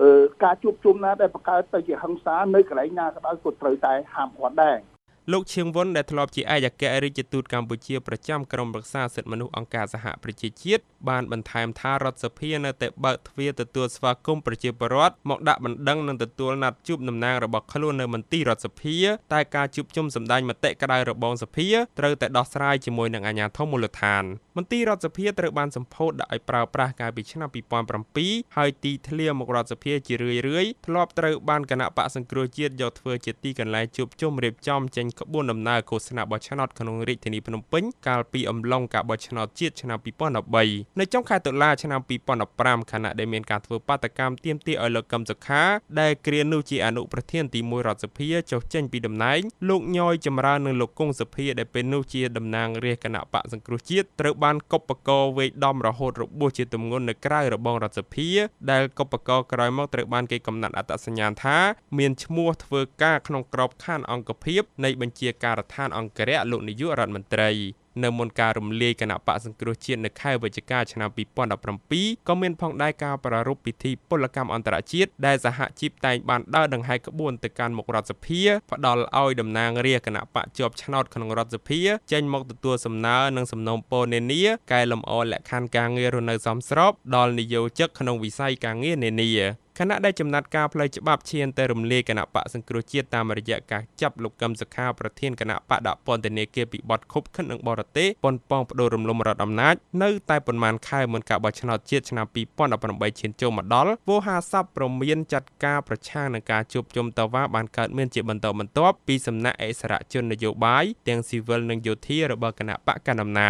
2ការជួបជុំណាដែលបង្កើតទៅជាហិង្សានៅកន្លែងណាក៏ដោយក៏ត្រូវតែហាមឃាត់ដែរលោកឈៀងវុនដែលធ្លាប់ជាឯកអគ្គរដ្ឋទូតកម្ពុជាប្រចាំក្រុមប្រឹក្សាសិទ្ធិមនុស្សអង្គការសហប្រជាជាតិបានបន្ថែមថារដ្ឋសភានៅតែបើកទ្វារទទួលស្វាគមន៍ប្រជាពលរដ្ឋមកដាក់បណ្ដឹងនិងទទួលណាត់ជួបតំណាងរបស់ខ្លួននៅមន្ទីររដ្ឋសភាតែការជួបជុំសម្ដែងមតិក្តៅរបងសភាត្រូវតែដោះស្រាយជាមួយនឹងអាជ្ញាធរមូលដ្ឋានមន្ទីររដ្ឋសភាត្រូវបានសម្ពោធដាក់ឲ្យប្រើប្រាស់កាលពីឆ្នាំ2007ហើយទីធ្លាមុខរដ្ឋសភាជារឿយៗធ្លាប់ត្រូវបានគណៈបកសង្គ្រោះជាតិយកធ្វើជាទីកន្លែងជួបជុំរៀបចំចេញក្បួនដំណើរឃោសនាបោះឆ្នោតក្នុងរាជធានីភ្នំពេញកាលពីអំឡុងការបោះឆ្នោតជាតិឆ្នាំ2013នៅចុងខែតុលាឆ្នាំ2015ខណៈដែលមានការធ្វើបាតកម្មទាមទារឲ្យលោកកឹមសុខាដែលគ្រានោះជាអនុប្រធានទី1រដ្ឋសភាចុះចេញពីតំណែងលោកញយចម្រើននិងលោកគង់សុភាដែលពេលនោះជាតំណាងរាស្ត្រគណៈបកសង្គ្រោះជាតិត្រូវបានកុបកកវេដំរហូតរបួសជាទម្ងន់នៅក្រៅរបងរដ្ឋសភាដែលកុបកកក្រោយមកត្រូវបានគេកំណត់អត្តសញ្ញាណថាមានឈ្មោះធ្វើការក្នុងក្របខ័ណ្ឌអង្គភាពនៃបញ្ជាការដ្ឋានអង្គរៈលោកនាយករដ្ឋមន្ត្រីនៅមុនការរំលាយគណៈបកសង្គ្រោះជាតិនៅខែវិច្ឆិកាឆ្នាំ2017ក៏មានផងដែរការប្រារព្ធពិធីពលកម្មអន្តរជាតិដែលសហជីពតែងបានដើរដង្ហែក្បួនទៅកាន់មុខរដ្ឋសភាផ្ដល់ឲ្យតំណាងរាស្ត្រគណៈបកជាប់ឆ្នោតក្នុងរដ្ឋសភាចេញមកទទួលសំណើនិងសំណូមពរនានាកែលម្អលក្ខខណ្ឌការងាររស់នៅសមស្របដល់និយោជិកក្នុងវិស័យការងារនានាខណៈដែលចំណាត់ការផ្លូវច្បាប់ឈានទៅរំលាយគណៈបកសង្គ្រោះជាតិតាមរយៈការចាប់លោកកឹមសុខាប្រធានគណៈបកដាក់ពន្ធនាគារពីបទខុបខិតនឹងបរទេសប៉ុនប៉ងបដូររំលំរដ្ឋអំណាចនៅតែប៉ុន្មានខែមុនការបោះឆ្នោតជាតិឆ្នាំ2018ឈានចូលមកដល់វោហារស័ព្ទព្រមានចាត់ការប្រឆាំងនឹងការជួបជុំតវ៉ាបានកើតមានជាបន្តបន្ទាប់ពីសំណាក់អិសរាជជននយោបាយទាំងស៊ីវិលនិងយោធារបស់គណៈបកកណ្ដាលអំណាច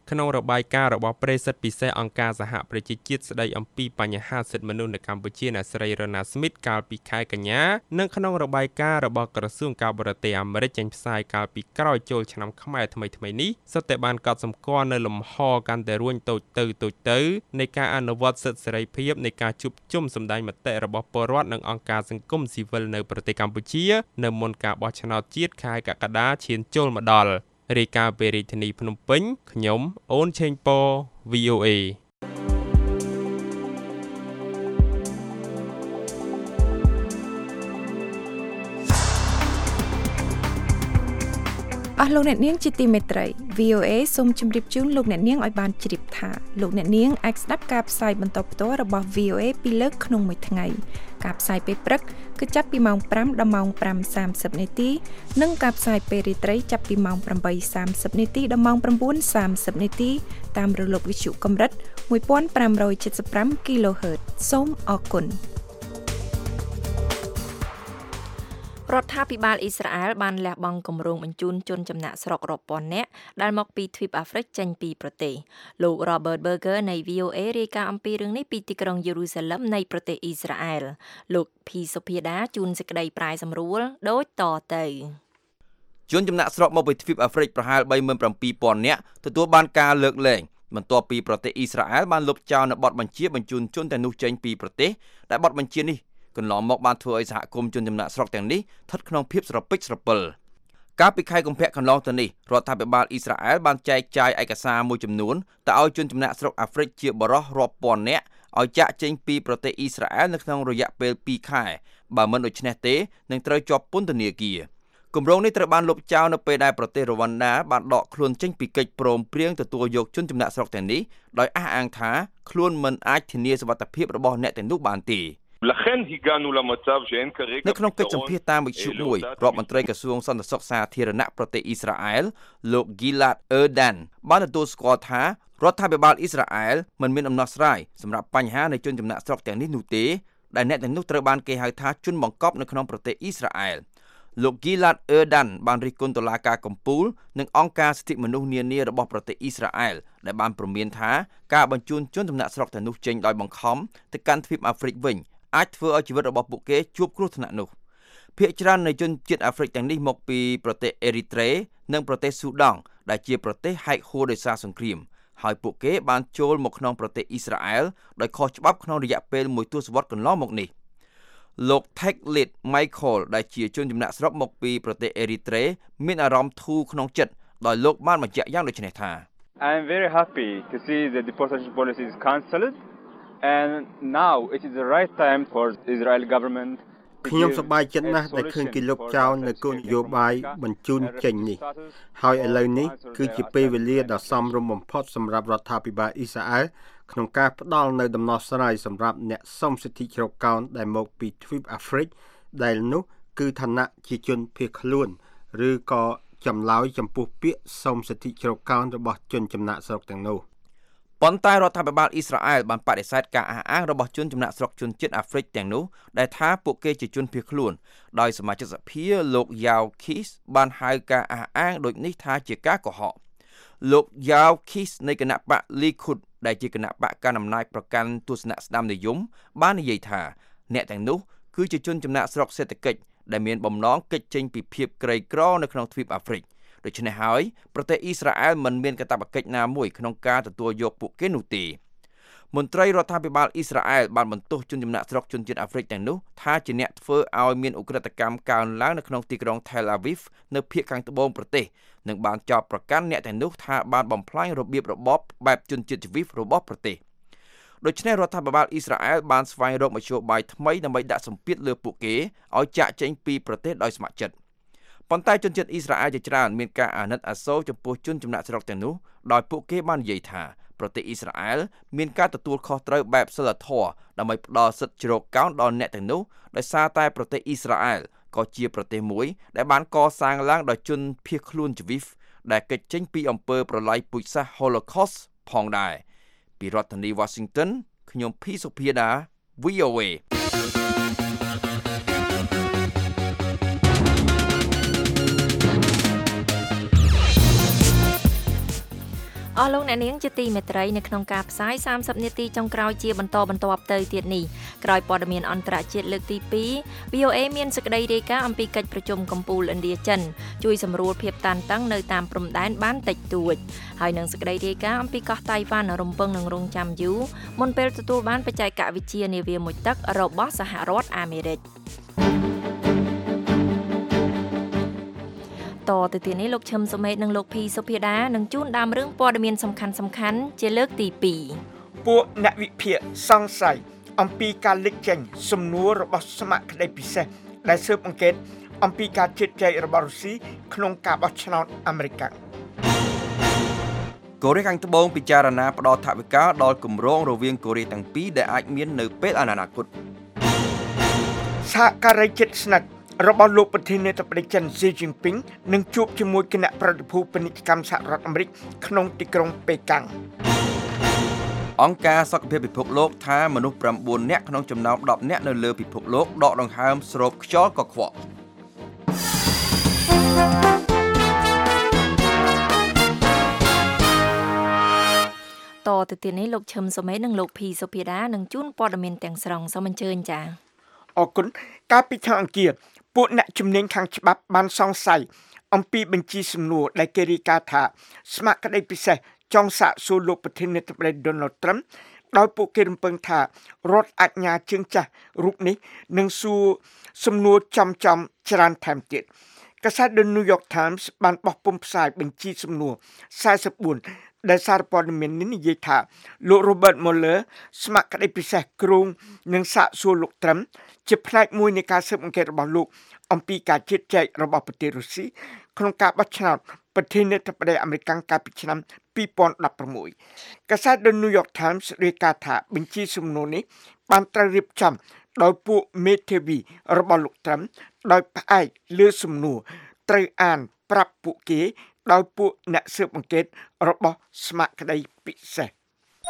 ក្នុងរបាយការណ៍របស់ប្រេសិតពិសេសអង្គការសហប្រជាជាតិស្ដីអំពីបញ្ហាសិទ្ធិមនុស្សនៅកម្ពុជាអ្នកស្រី Rona Smith កាលពីខែកញ្ញានិងក្នុងរបាយការណ៍របស់ក្រសួងការបរទេសអាមេរិកចេញផ្សាយកាលពីក្រោយចូលឆ្នាំខ្មែរថ្មីៗនេះសុទ្ធតែបានកត់សម្គាល់នៅលំហកាន់តែរួញតូចទៅនៃការអនុវត្តសិទ្ធិសេរីភាពនៃការជួបជុំសម្ដែងមតិរបស់ពលរដ្ឋនិងអង្គការសង្គមស៊ីវិលនៅប្រទេសកម្ពុជានៅមុនការបោះឆ្នោតជាតិខែកក្កដាឈានចូលមកដល់រាយការណ៍ពីរាជធានីភ្នំពេញខ្ញុំអូនឆេងប៉ VOA អស់លោកអ្នកនាងជាទីមេត្រី VOA សូមជម្រាបជូនលោកអ្នកនាងឲ្យបានជ្រាបថាលោកអ្នកនាងអាចស្ដាប់ការផ្សាយបន្តផ្ទាល់របស់ VOA ពីរលើកក្នុងមួយថ្ងៃការផ្សាយពេលព្រឹកគឺចាប់ពីម៉ោង 5 ដល់ម៉ោង 5:30 នាទីនិងការផ្សាយពេលរាត្រីចាប់ពីម៉ោង 8:30 នាទីដល់ម៉ោង 9:30 នាទីតាមរលកវិទ្យុកម្រិត 1575 kHz សូមអរគុណរដ្ឋាភិបាលអ៊ីស្រាអែលបានលះបង់គម្រោងបញ្ជូនជនចំណាក់ស្រុករាប់ពាន់នាក់ដែលមកពីទ្វីបអាហ្វ្រិកចេញពីប្រទេសលោក Robert Berger នៃ VOA រាយការណ៍អំពីរឿងនេះពីទីក្រុងយេរូសាឡឹមនៃប្រទេសអ៊ីស្រាអែលលោកភីសុភាដាជួនសេចក្តីប្រាយសម្រួលដូចតទៅជនចំណាក់ស្រុកមកពីទ្វីបអាហ្វ្រិកប្រហែល 37,000 នាក់ទទួលបានការលើកលែងបន្ទាប់ពីប្រទេសអ៊ីស្រាអែលបានលុបចោលនៅបទបញ្ជាបញ្ជូនជនទាំងនោះចេញពីប្រទេសដែលបទបញ្ជានេះកន្លងមកបានធ្វើឲ្យសហគមន៍ជនចំណាក់ស្រុកទាំងនេះស្ថិតក្នុងភាពស្រពិចស្រពិលកាលពីខែកុម្ភៈកន្លងទៅនេះរដ្ឋាភិបាលអ៊ីស្រាអែលបានចែកចាយឯកសារមួយចំនួនទៅឲ្យជនចំណាក់ស្រុកអាហ្វ្រិកជាបរិសុទ្ធរាប់ពាន់នាក់ឲ្យចាក់ចេញពីប្រទេសអ៊ីស្រាអែលនៅក្នុងរយៈពេល2ខែបើមិនដូច្នេះទេនឹងត្រូវជាប់ពន្ធនាគារគម្រោងនេះត្រូវបានលុបចោលនៅពេលដែលប្រទេសរវ៉ាន់ដាបានដកខ្លួនចេញពីកិច្ចព្រមព្រៀងទទួលយកជនចំណាក់ស្រុកទាំងនេះដោយអះអាងថាខ្លួនមិនអាចធានាសុវត្ថិភាពរបស់អ្នកទាំងនោះបានទេនៅក្នុងកិច្ចសម្ភាសតាមវិទ្យុមួយរដ្ឋមន្ត្រីក្រសួងសន្តិសុខសាធារណៈប្រទេសអ៊ីស្រាអែលលោក Gilad Erdan បានទទួលស្គាល់ថារដ្ឋាភិបាលអ៊ីស្រាអែលមិនមានដំណោះស្រាយសម្រាប់បញ្ហានៃជនចំណាក់ស្រុកទាំងនេះនោះទេដែលអ្នកទាំងនោះត្រូវបានគេហៅថាជនបង្កប់នៅក្នុងប្រទេសអ៊ីស្រាអែលលោក Gilad Erdan បានរិះគន់តុលាការកំពូលនិងអង្គការសិទ្ធិមនុស្សនានារបស់ប្រទេសអ៊ីស្រាអែលដែលបានព្រមានថាការបញ្ជូនជនចំណាក់ស្រុកទាំងនោះចេញដោយបង្ខំទៅកាន់ទ្វីបអាហ្វ្រិកវិញអាចធ្វើឲ្យជីវិតរបស់ពួកគេជួបគ្រោះថ្នាក់នោះភាគច្រើននៃជនជាតិអាហ្វ្រិកទាំងនេះមកពីប្រទេសអេរីត្រេនិងប្រទេសស៊ូដង់ដែលជាប្រទេសហែកហួរដោយសារសង្គ្រាមហើយពួកគេបានចូលមកក្នុងប្រទេសអ៊ីស្រាអែលដោយខុសច្បាប់ក្នុងរយៈពេល1ទសវត្សរ៍កន្លងមកនេះលោក Teglit Michael ដែលជាជនចំណាក់ស្រុកមកពីប្រទេសអេរីត្រេមានអារម្មណ៍ធូរក្នុងចិត្តដោយលោកបានបញ្ជាក់យ៉ាងដូចនេះថា I am very happy to see the deportation policy is cancelled and now it is the right time for the Israeli government ខ្ញុំសប្បាយចិត្តណាស់ដែលឃើញគេលុបចោលនៅគោលនយោបាយបញ្ជូនចេញនេះហើយឥឡូវនេះគឺជាពេលវេលាដ៏សមរម្យបំផុតសម្រាប់រដ្ឋាភិបាលអ៊ីស្រាអែលក្នុងការផ្ដល់នូវដំណោះស្រាយសម្រាប់អ្នកសុំសិទ្ធិជ្រកកោនដែលមកពីទ្វីបអាហ្វ្រិកដែលនោះគឺឋានៈជាជនភៀសខ្លួនឬក៏ចម្លើយចំពោះពាក្យសុំសិទ្ធិជ្រកកោនរបស់ជនចំណាក់ស្រុកទាំងនោះប៉ុន្តែរដ្ឋាភិបាលអ៊ីស្រាអែលបានបដិសេធការអះអាងរបស់ជនចំណាក់ស្រុកជនជាតិអាហ្វ្រិកទាំងនោះដែលថាពួកគេជាជនភៀសខ្លួនដោយសមាជិកសភាលោក Yao Kis បានហៅការអះអាងដូចនេះថាជាការកុហកលោក Yao Kis នៃគណៈបក Likud ដែលជាគណៈបកកណ្ដាលអំណាចប្រកាន់ទស្សនៈស្ដាមនិយមបាននិយាយថាអ្នកទាំងនោះគឺជាជនចំណាក់ស្រុកសេដ្ឋកិច្ចដែលមានបំណងគេចចេញពីភាពក្រីក្រនៅក្នុងទ្វីបអាហ្វ្រិកដូច្នេះហើយប្រទេសអ៊ីស្រាអែលមិនមានកាតព្វកិច្ចណាមួយក្នុងការទទួលយកពួកគេនោះទេមន្ត្រីរដ្ឋាភិបាលអ៊ីស្រាអែលបានបន្ទោសជនចំណាក់ស្រុកជនជាតិអាហ្វ្រិកទាំងនោះថាជាអ្នកធ្វើឲ្យមានឧក្រិដ្ឋកម្មកើនឡើងនៅក្នុងទីក្រុង Tel Aviv នៅភាគខាងត្បូងប្រទេសនិងបានចោទប្រកាន់អ្នកទាំងនោះថាបានបំផ្លាញរបៀបរបបបែបជនជាតិជីវីសរបស់ប្រទេសដូច្នេះរដ្ឋាភិបាលអ៊ីស្រាអែលបានស្វែងរកមធ្យោបាយថ្មីដើម្បីដាក់សម្ពាធលើពួកគេឲ្យចាកចេញពីប្រទេសដោយស្ម័គ្រចិត្តប៉ុន្តែជនជាតិអ៊ីស្រាអែលជាច្រើនមានការអាណិតអាសូរចំពោះជនចំណាក់ស្រុកទាំងនោះដោយពួកគេបាននិយាយថាប្រទេសអ៊ីស្រាអែលមានការទទួលខុសត្រូវបែបសិលធម៌ដើម្បីផ្ដល់សិទ្ធិជ្រកកោនដល់អ្នកទាំងនោះដោយសារតែប្រទេសអ៊ីស្រាអែលក៏ជាប្រទេសមួយដែលបានកសាងឡើងដោយជនភៀសខ្លួនជីវីសដែលគេចចេញពីអំពើប្រល័យពូជសាសន៍ Holocaust ផងដែរពីរដ្ឋធានី Washington ខ្ញុំភីសុភាដា VOA អស់លោកអ្នកនាងជាទីមេត្រីនៅក្នុងការផ្សាយ30នាទីចុងក្រោយជាបន្តបន្ទាប់ទៅទៀតនេះក្រោយព័ត៌មានអន្តរជាតិលើកទី2 VOA មានសេចក្តីរាយការណ៍អំពីកិច្ចប្រជុំកំពូលឥណ្ឌាចិនជួយសម្រួលភាពតានតឹងនៅតាមព្រំដែនបានតិចតួចហើយនឹងសេចក្តីរាយការណ៍អំពីកោះតៃវ៉ាន់រំពឹងនឹងរងចាំយូរមុនពេលទទួលបានបច្ចេកវិទ្យានាវាមុជទឹករបស់សហរដ្ឋអាមេរិកតទៅទីនេះលោកឈឹមសុមេតនិងលោកភីសុភាដានឹងជួនដើមរឿងព័ត៌មានសំខាន់ជាលើកទី2 ពួកអ្នកវិភាគសង្ស័យអំពីការលេចចេញសំណួររបស់សមាគមពិសេសដែលស៊ើបអង្កេតអំពីការជិតចែករបស់រុស្ស៊ីក្នុងការបោះឆ្នោតអាមេរិកកូរ៉េខាងត្បូងពិចារណាផ្ដល់ថវិកាដល់គម្រោងរវាងកូរ៉េទាំងពីរដែលអាចមាននៅពេលអនាគតសហការីជិតស្និទ្ធរបស់លោកប្រធានាធិបតីចិនស៊ីជីនពីងនឹងជួបជាមួយគណៈប្រតិភូពាណិជ្ជកម្មសហរដ្ឋអាមេរិកក្នុងទីក្រុងប៉េកាំងអង្គការសុខភាពពិភពលោកថាមនុស្ស9នាក់ក្នុងចំណោម10នាក់នៅលើពិភពលោកដកដង្ហើមស្រូបខ្យល់កខ្វក់តទៅទៀតនេះលោកឈឹមសុមេតនិងលោកភីសុភាដានឹងជួនព័ត៌មានទាំងស្រុងសូមអញ្ជើញចា៎អរគុណកាលពីថ្ងៃអង្គារពួកអ្នកជំនាញខាងច្បាប់បានសង្ស័យអំពីបញ្ជីសំណួរដែលគេរាយការណ៍ថាស្មារតីពិសេសចង់សាកសួរលោកប្រធានាធិបតី Donald Trump ដោយពួកគេរំពឹងថារដ្ឋអាជ្ញាជើងចាស់រូបនេះនឹងសួរសំណួរចំច្រើនថែមទៀតកាសែត The New York Times បានបោះពុម្ពផ្សាយបញ្ជីសំណួរ44ដែលសារព័ត៌មាននេះនិយាយថាលោក Robert Mueller ស្ម័គ្រក្តីពិសេសគ្រងនឹងសាកសួរលោក Trump ជាផ្នែកមួយនៃការស៊ើបអង្កេតរបស់លោកអំពីការជិតចែករបស់ប្រទេសរុស្ស៊ីក្នុងការបោះឆ្នោតប្រធានាធិបតីអាមេរិកកាលពីឆ្នាំ2016កាសែត The New York Times រាយការណ៍ថាបញ្ជីសំណួរនេះបានត្រូវរៀបចំដោយពួកមេធាវីរបស់លោក Trump ដោយផ្អែកលើសំណួរត្រូវអានប្រាប់ពួកគេដោយពួកអ្នកស៊ើបអង្កេតរបស់ស្មារតីពិសេស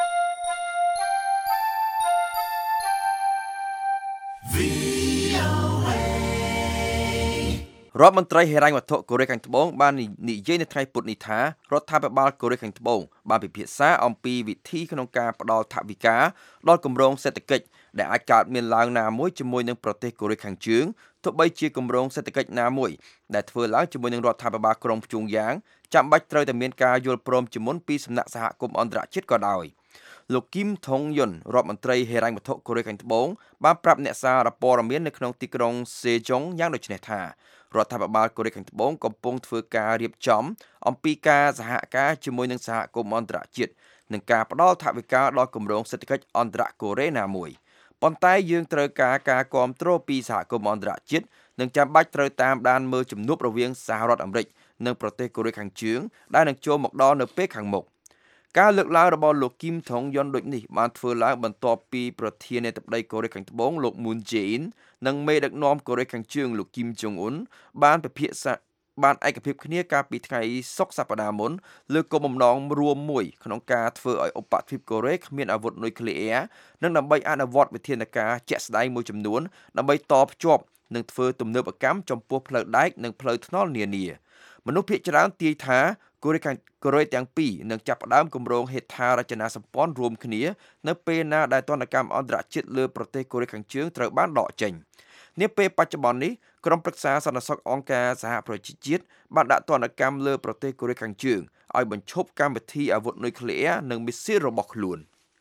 រដ្ឋមន្ត្រីហិរញ្ញវត្ថុកូរ៉េខាងត្បូងបាននិយាយនៅថ្ងៃពុធនេះថារដ្ឋាភិបាលកូរ៉េខាងត្បូងបានពិភាក្សាអំពីវិធីក្នុងការផ្ដល់ថវិកាដល់គម្រោងសេដ្ឋកិច្ចដែលអាចកើតមានឡើងណាមួយជាមួយនឹងប្រទេសកូរ៉េខាងជើងទោះបីជាគម្រោងសេដ្ឋកិច្ចណាមួយដែលធ្វើឡើងជាមួយនឹងរដ្ឋាភិបាលក្រុងព្យុងយ៉ាងចាំបាច់ត្រូវតែមានការយល់ព្រមជាមុនពីសំណាក់សហគមន៍អន្តរជាតិក៏ដោយលោកគីមថុងយុនរដ្ឋមន្ត្រីហិរញ្ញវត្ថុកូរ៉េខាងត្បូងបានប្រាប់អ្នកសារព័ត៌មាននៅក្នុងទីក្រុងសេជុងយ៉ាងដូចនេះថារដ្ឋាភិបាលកូរ៉េខាងត្បូងកំពុងធ្វើការរៀបចំអំពីការសហការជាមួយនឹងសហគមន៍អន្តរជាតិនិងការផ្ដល់ថវិកាដល់គម្រោងសេដ្ឋកិច្ចអន្តរកូរ៉េណាមួយប៉ុន្តែយើងត្រូវការគាំទ្រពីសហគមន៍អន្តរជាតិនិងចាំបាច់ត្រូវតាមដានមើលជំនួបរវាងសហរដ្ឋអាមេរិកនិងប្រទេសកូរ៉េខាងជើងដែលនឹងចូលមកដល់នៅពេលខាងមុខការលើកឡើងរបស់លោកគីមថុងយុនដូចនេះបានធ្វើឡើងបន្ទាប់ពីប្រធានាធិបតីកូរ៉េខាងត្បូងលោកមូនជេអ៊ីននិងមេដឹកនាំកូរ៉េខាងជើងលោកគីមចុងអ៊ុនបានពិភាក្សាបានឯកភាពគ្នាកាលពីថ្ងៃសុក្រសប្តាហ៍មុនលើគោលបំណងរួមមួយក្នុងការធ្វើឲ្យឧបទ្វីបកូរ៉េគ្មានអាវុធនុយក្លេអ៊ែរនិងដើម្បីអនុវត្តវិធានការជាក់ស្ដែងមួយចំនួនដើម្បីតភ្ជាប់និងធ្វើទំនើបកម្មចំពោះផ្លូវដែកនិងផ្លូវថ្នល់នានាមនុស្សភាគច្រើនទាយថាកូរ៉េទាំងពីរនឹងចាប់ផ្ដើមគម្រោងហេដ្ឋារចនាសម្ព័ន្ធរួមគ្នានៅពេលណាដែលទណ្ឌកម្មអន្តរជាតិលើប្រទេសកូរ៉េខាងជើងត្រូវបានដកចេញនាពេលបច្ចុប្បន្ននេះក្រុមប្រឹក្សាសន្តិសុខអង្គការសហប្រជាជាតិបានដាក់ទណ្ឌកម្មលើប្រទេសកូរ៉េខាងជើងឲ្យបញ្ឈប់កម្មវិធីអាវុធនុយក្លេអ៊ែរនិងមីស៊ីលរបស់ខ្លួន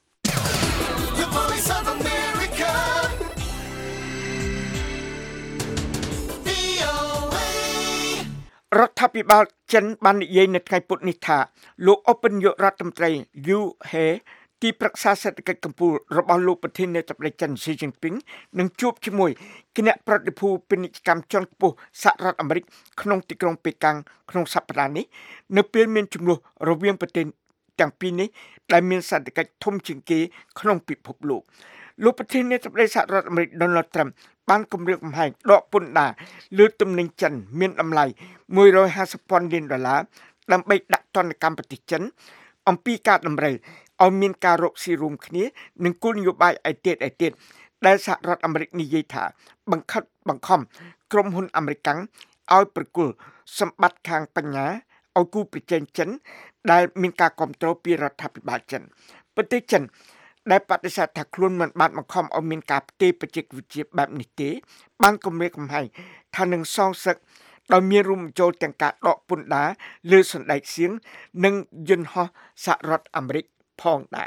រដ្ឋាភិបាលចិនបាននិយាយនៅថ្ងៃពុធនេះថាលោកឧបនាយករដ្ឋមន្ត្រីយូហេទីប្រឹក្សាសេដ្ឋកិច្ចកម្ពុជារបស់លោកប្រធានាធិបតីចិនស៊ីជីនពីងនឹងជួបជាមួយគណៈប្រតិភូពាណិជ្ជកម្មជាន់ខ្ពស់សហរដ្ឋអាមេរិកក្នុងទីក្រុងប៉េកាំងក្នុងសប្តាហ៍នេះនៅពេលមានជំនួបរវាងប្រទេសទាំងពីរនេះដែលមានសេដ្ឋកិច្ចធំជាងគេក្នុងពិភពលោកលោកប្រធានាធិបតីសហរដ្ឋអាមេរិក Donald Trump បានគម្រាមកំហែងដកពន្ធដារលើទំនិញចិនមានតម្លៃ$150,000 លានដើម្បីដាក់ទណ្ឌកម្មប្រទេសចិនអំពីការតម្រូវឲ្យមានការរកស៊ីរួមគ្នានិងគោលនយោបាយឯទៀតដែលសហរដ្ឋអាមេរិកនិយាយថាបង្ខំក្រុមហ៊ុនអាមេរិកឲ្យប្រគល់សម្បត្តិខាងបញ្ញាឲ្យគូប្រជែងចិនដែលមានការគ្រប់គ្រងពីរដ្ឋាភិបាលចិនប្រទេសចិនដែលបដិសេធថាខ្លួនមិនបានបង្ខំឲ្យមានការផ្ទេរបច្ចេកវិទ្យាបែបនេះទេបានគម្រាមកំហែងថានឹងសងសឹកដោយមានរួមបញ្ចូលទាំងការដកពន្ធដារលើសណ្ដែកសៀងនិងយន្តហោះសហរដ្ឋអាមេរិកផងដែរ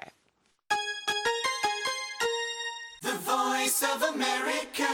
The Voice of America,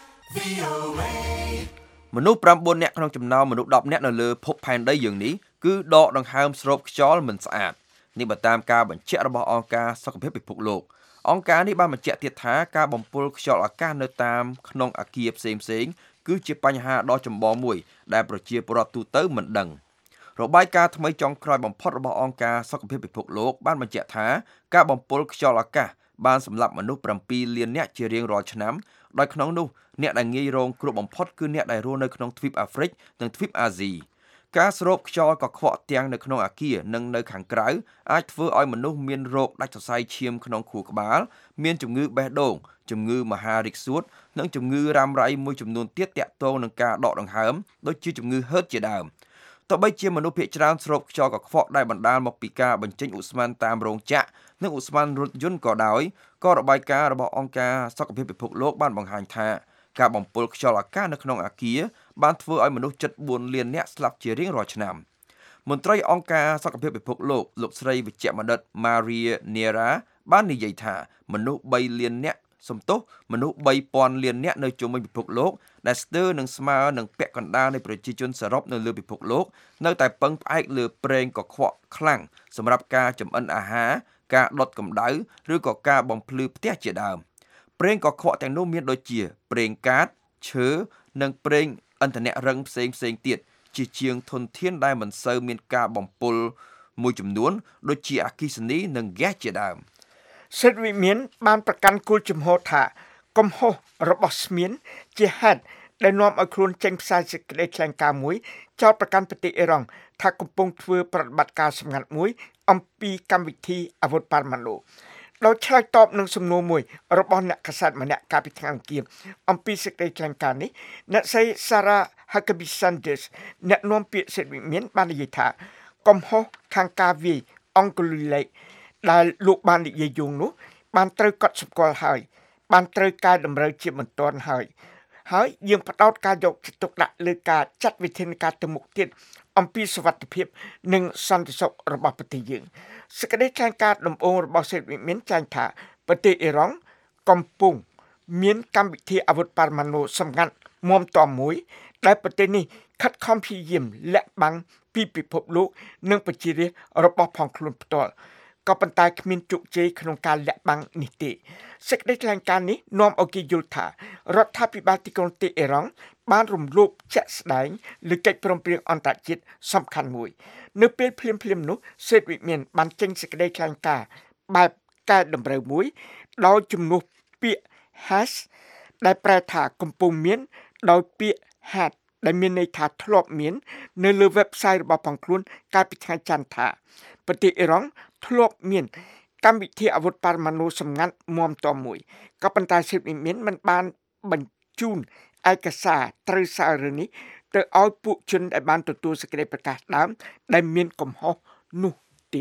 VOA មនុស្ស9នាក់ក្នុងចំណោមមនុស្ស10នាក់នៅលើភពផែនដីយើងនេះគឺដកដង្ហើមស្រូបខ្យល់មិនស្អាតនេះបើតាមការបញ្ជាក់របស់អង្គការសុខភាពពិភពលោកអង្គការនេះបានបញ្ជាក់ទៀតថាការបំពុលខ្យល់អាកាសនៅតាមក្នុងអគារផ្សេងៗគឺជាបញ្ហាដ៏ចម្បងមួយដែលប្រជាពលរដ្ឋទូទៅមិនដឹងរបាយការណ៍ថ្មីចុងក្រោយបំផុតរបស់អង្គការសុខភាពពិភពលោកបានបញ្ជាក់ថាការបំពុលខ្យល់អាកាសបានសម្លាប់មនុស្ស7លាននាក់ជារៀងរាល់ឆ្នាំដោយក្នុងនោះអ្នកដែលងាយរងគ្រោះបំផុតគឺអ្នកដែលរស់នៅក្នុងទ្វីបអាហ្វ្រិកនិងទ្វីបអាស៊ីការស្រូបខ្យល់កខ្វក់ទាំងនៅក្នុងអគារនិងនៅខាងក្រៅអាចធ្វើឲ្យមនុស្សមានរោគដាច់សរសៃឈាមក្នុងខួរក្បាលមានជំងឺបេះដូងជំងឺមហារីកសួតនិងជំងឺរ៉ាំរ៉ៃមួយចំនួនទៀតទាក់ទងនឹងការដកដង្ហើមដូចជាជំងឺហឺតជាដើមទោះបីជាមនុស្សភាគច្រើនស្រូបខ្យល់កខ្វក់ដែលបណ្ដាលមកពីការបញ្ចេញឧស្ម័នតាមរោងចក្រនិងឧស្ម័នរថយន្តក៏ដោយក៏របាយការណ៍របស់អង្គការសុខភាពពិភពលោកបានបង្ហាញថាការបំពុលខ្យល់អាកាសនៅក្នុងអគារបានធ្វើឲ្យមនុស្សជិត4លាននាក់ស្លាប់ជារៀងរាល់ឆ្នាំមន្ត្រីអង្គការសុខភាពពិភពលោកលោកស្រីវិជ្ជបណ្ឌិត Maria Neira បាននិយាយថាមនុស្ស3លាននាក់មនុស្ស 3000 លាននាក់នៅជុំវិញពិភពលោកដែលស្ទើរនឹងស្មើនឹងពាក់កណ្ដាលនៃប្រជាជនសរុបនៅលើពិភពលោកនៅតែពឹងផ្អែកលើប្រេងកខ្វក់ខ្លាំងសម្រាប់ការចម្អិនអាហារការដុតកម្ដៅឬក៏ការបំភ្លឺផ្ទះជាដើមប្រេងកខ្វក់ទាំងនោះមានដូចជាប្រេងកាតឈើនិងប្រេងឥន្ធនៈរឹងផ្សេងទៀតជាជាងធនធានដែលមិនសូវមានការបំពុលមួយចំនួនដូចជាអគ្គិសនីនិងហ្គាសជាដើមសិទ្ធិវិមានបានប្រកាន់គោលជំហរថាកំហុសរបស់ស្មៀនជាហេតុដែលនាំឲ្យខ្លួនចេញផ្សាយសេចក្តីថ្លែងការណ៍មួយចោទប្រកាន់ប្រទេសអ៊ីរ៉ង់ថាកំពុងធ្វើប្រតិបត្តិការសម្ងាត់មួយអំពីកម្មវិធីអាវុធប៉ារម៉ាណូដោយឆ្លើយតបនឹងសំណួរមួយរបស់អ្នកកាសែតម្នាក់កាលពីថ្ងៃអង្គារអំពីសេចក្តីថ្លែងការណ៍នេះអ្នកស្រី Sarah Huckabee Sanders អ្នកនាំពាក្យសិទ្ធិវិមានបាននិយាយថាកំហុសខាងការវាយអង្គុលលេខដែលលោកបាននិយាយយងនោះបានត្រូវកត់សម្គាល់ហើយបានត្រូវកែតម្រូវជាបន្ទាន់ហើយយើងផ្ដោតការយកចិត្តទុកដាក់លើការចាត់វិធានការទៅមុខទៀតអំពីសុវត្ថិភាពនិងសន្តិសុខរបស់ប្រទេសយើងសេចក្តីថ្លែងការណ៍ដំបូងរបស់សេដ្ឋវិមានចែងថាប្រទេសអ៊ីរ៉ង់កំពុងមានកម្មវិធីអាវុធប៉ារម៉ាណូសម្ងាត់មុំតមួយដែលប្រទេសនេះខិតខំព្យាយាមលាក់បាំងពីពិភពលោកនិងប្រជារាស្ត្ររបស់ផងខ្លួនផ្ទាល់ក៏ប៉ុន្តែគ្មានជោគជ័យក្នុងការលាក់បាំងនេះទេសេចក្តីថ្លែងការណ៍នេះនាំឲ្យគេយល់ថារដ្ឋាភិបាលទីក្រុងតេហេរ៉ង់បានរំលោភជាក់ស្ដែងលើកិច្ចព្រមព្រៀងអន្តរជាតិសំខាន់មួយនៅពេលភ្លាមនោះសេដ្ឋវិមានបានចេញសេចក្តីថ្លែងការណ៍បែបកែតម្រូវមួយដោយជំនួសពាក្យ has ដែលប្រែថាកំពុងមានដោយពាក្យ had ដែលមានន័យថាធ្លាប់មាននៅលើ website របស់ផងខ្លួនកាលពីថ្ងៃច័ន្ទថាប្រទេសអ៊ីរ៉ង់ធ្លាប់មានកម្មវិធីអាវុធប៉ារម៉ាណូសម្ងាត់មុំតមួយក៏ប៉ុន្តែសិទ្ធិវិមានមិនបានបញ្ជូនឯកសារត្រូវសាររឿងនេះទៅឲ្យពួកជនដែលបានទទួលសេចក្តីប្រកាសដើមដែលមានកំហុសនោះទេ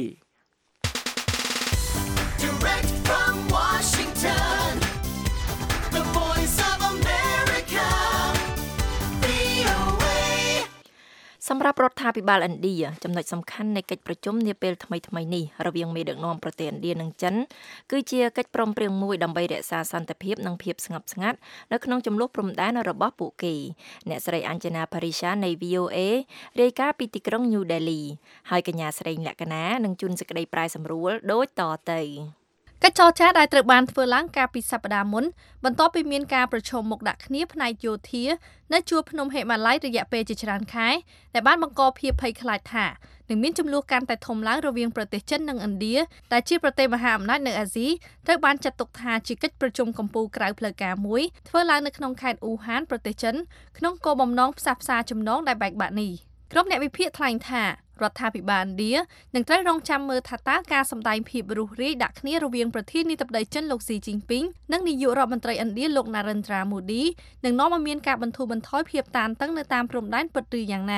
Direct from Washington, the Voice of America, VOA សម្រាប់រដ្ឋាភិបាលឥណ្ឌាចំណុចសំខាន់នៃកិច្ចប្រជុំនាពេលថ្មីនេះរវាងមេដឹកនាំប្រទេសឥណ្ឌានិងចិនគឺជាកិច្ចព្រមព្រៀងមួយដើម្បីរក្សាសន្តិភាពនិងភាពស្ងប់ស្ងាត់នៅក្នុងចំនួនព្រំដែនរបស់ពួកគេអ្នកស្រីអញ្ជនាផារីសានៃ VOA រាយការណ៍ពីទីក្រុង New Delhi ហើយកញ្ញាស្រីលក្ខណានឹងជូនសេចក្តីប្រាយសម្រួលដូចតទៅកិច្ចចរចាដែលត្រូវបានធ្វើឡើងកាលពីសប្តាហ៍មុនបន្ទាប់ពីមានការប្រជុំមុខដាក់គ្នាផ្នែកយោធានៅជួរភ្នំហិមាល័យរយៈពេលជាច្រើនខែដែលបានបង្កភាពភ័យខ្លាចថានឹងមានជម្លោះកាន់តែធំឡើងរវាងប្រទេសចិននិងឥណ្ឌាដែលជាប្រទេសមហាអំណាចនៅអាស៊ីត្រូវបានចាត់ទុកថាជាកិច្ចប្រជុំកំពូលក្រៅផ្លូវការមួយធ្វើឡើងនៅក្នុងខេត្តអ៊ូហានប្រទេសចិនក្នុងគោលបំណងផ្សះផ្សាចំណងដែលបែកបាក់នេះក្រុមអ្នកវិភាគថ្លែងថារដ្ឋាភិបាលឥណ្ឌានឹងត្រូវរងចាំមើលថាតើការសម្ដែងភាពរុះរាយដាក់គ្នារវាងប្រធានាធិបតីចិនលោកស៊ីជីនពីងនិងនាយករដ្ឋមន្ត្រីឥណ្ឌាលោកណារិនត្រាម៉ូឌីនឹងនាំឲ្យមានការបន្ធូរបន្ថយភាពតានតឹងនៅតាមព្រំដែនពិតឬយ៉ាងណា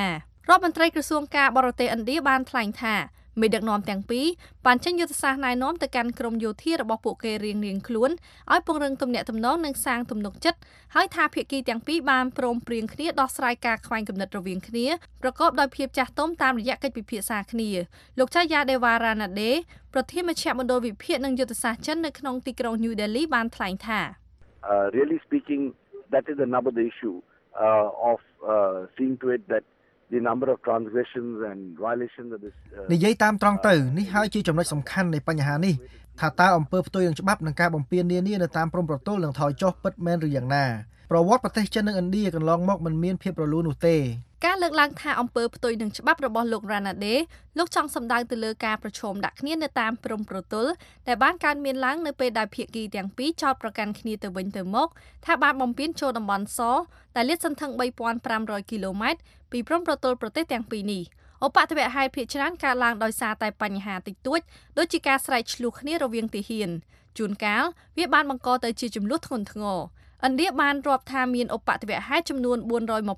រដ្ឋមន្ត្រីក្រសួងការបរទេសឥណ្ឌាបានថ្លែងថាមេដឹកនាំទាំងពីរបានចេញយុទ្ធសាស្ត្រណែនាំទៅកាន់ក្រុមយោធារបស់ពួកគេរៀងៗខ្លួនឲ្យពង្រឹងទំនាក់ទំនងនិងសាងទំនុកចិត្តហើយថាភាគីទាំងពីរបានព្រមព្រៀងគ្នាដោះស្រាយការខ្វែងគំនិតរវាងគ្នាប្រកបដោយភាពចាស់ទុំតាមរយៈកិច្ចពិភាក្សាគ្នាលោកចាយ៉ាដេវ៉ារ៉ាណាដេប្រធានមជ្ឈមណ្ឌលវិភាគនិងយុទ្ធសាស្ត្រចិននៅក្នុងទីក្រុង New Delhi បានថ្លែងថា Really speaking that is the number the issue of seeing to it that the number of transgressions and violations of this និយាយតាមត្រង់ទៅនេះហើយជាចំណុចសំខាន់នៃបញ្ហានេះថាតើអំពើផ្ទុយនឹងច្បាប់និងការបំពាននានានៅតាមព្រំប្រទល់នឹងថយចុះពិតមែនឬយ៉ាងណាប្រវត្តិប្រទេសចិននិងឥណ្ឌាកន្លងមកមិនមានភាពរលូននោះទេការលើកឡើងថាអំពើផ្ទុយនឹងច្បាប់របស់លោករ៉ាណាដេលោកចង់សម្ដៅទៅលើការប្រឈមដាក់គ្នានៅតាមព្រំប្រទល់ដែលបានកើតមានឡើងនៅពេលដែលភាគីទាំងពីរចោទប្រកាន់គ្នាទៅវិញទៅមកថាបានបំពានចូលតំបន់សដែលលាតសន្ធឹង 3,500 គីឡូម៉ែត្រពីព្រំប្រទល់ប្រទេសទាំងពីរនេះឧបទ្ទវហេតុភាគច្រើនកើតឡើងដោយសារតែបញ្ហាតិចតួចដូចជាការស្រែកឆ្លោះគ្នារវាងទាហានជួនកាលវាបានបង្កទៅជាជម្លោះធ្ងន់ធ្ងរឥណ្ឌាបានរាប់ថាមានឧបទ្ទវហេតុចំនួន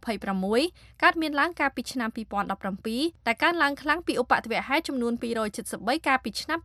426កើតមានឡើងកាលពីឆ្នាំ2017តែកើនឡើងខ្លាំងពីឧបទ្ទវហេតុចំនួន273កាលពីឆ្នាំ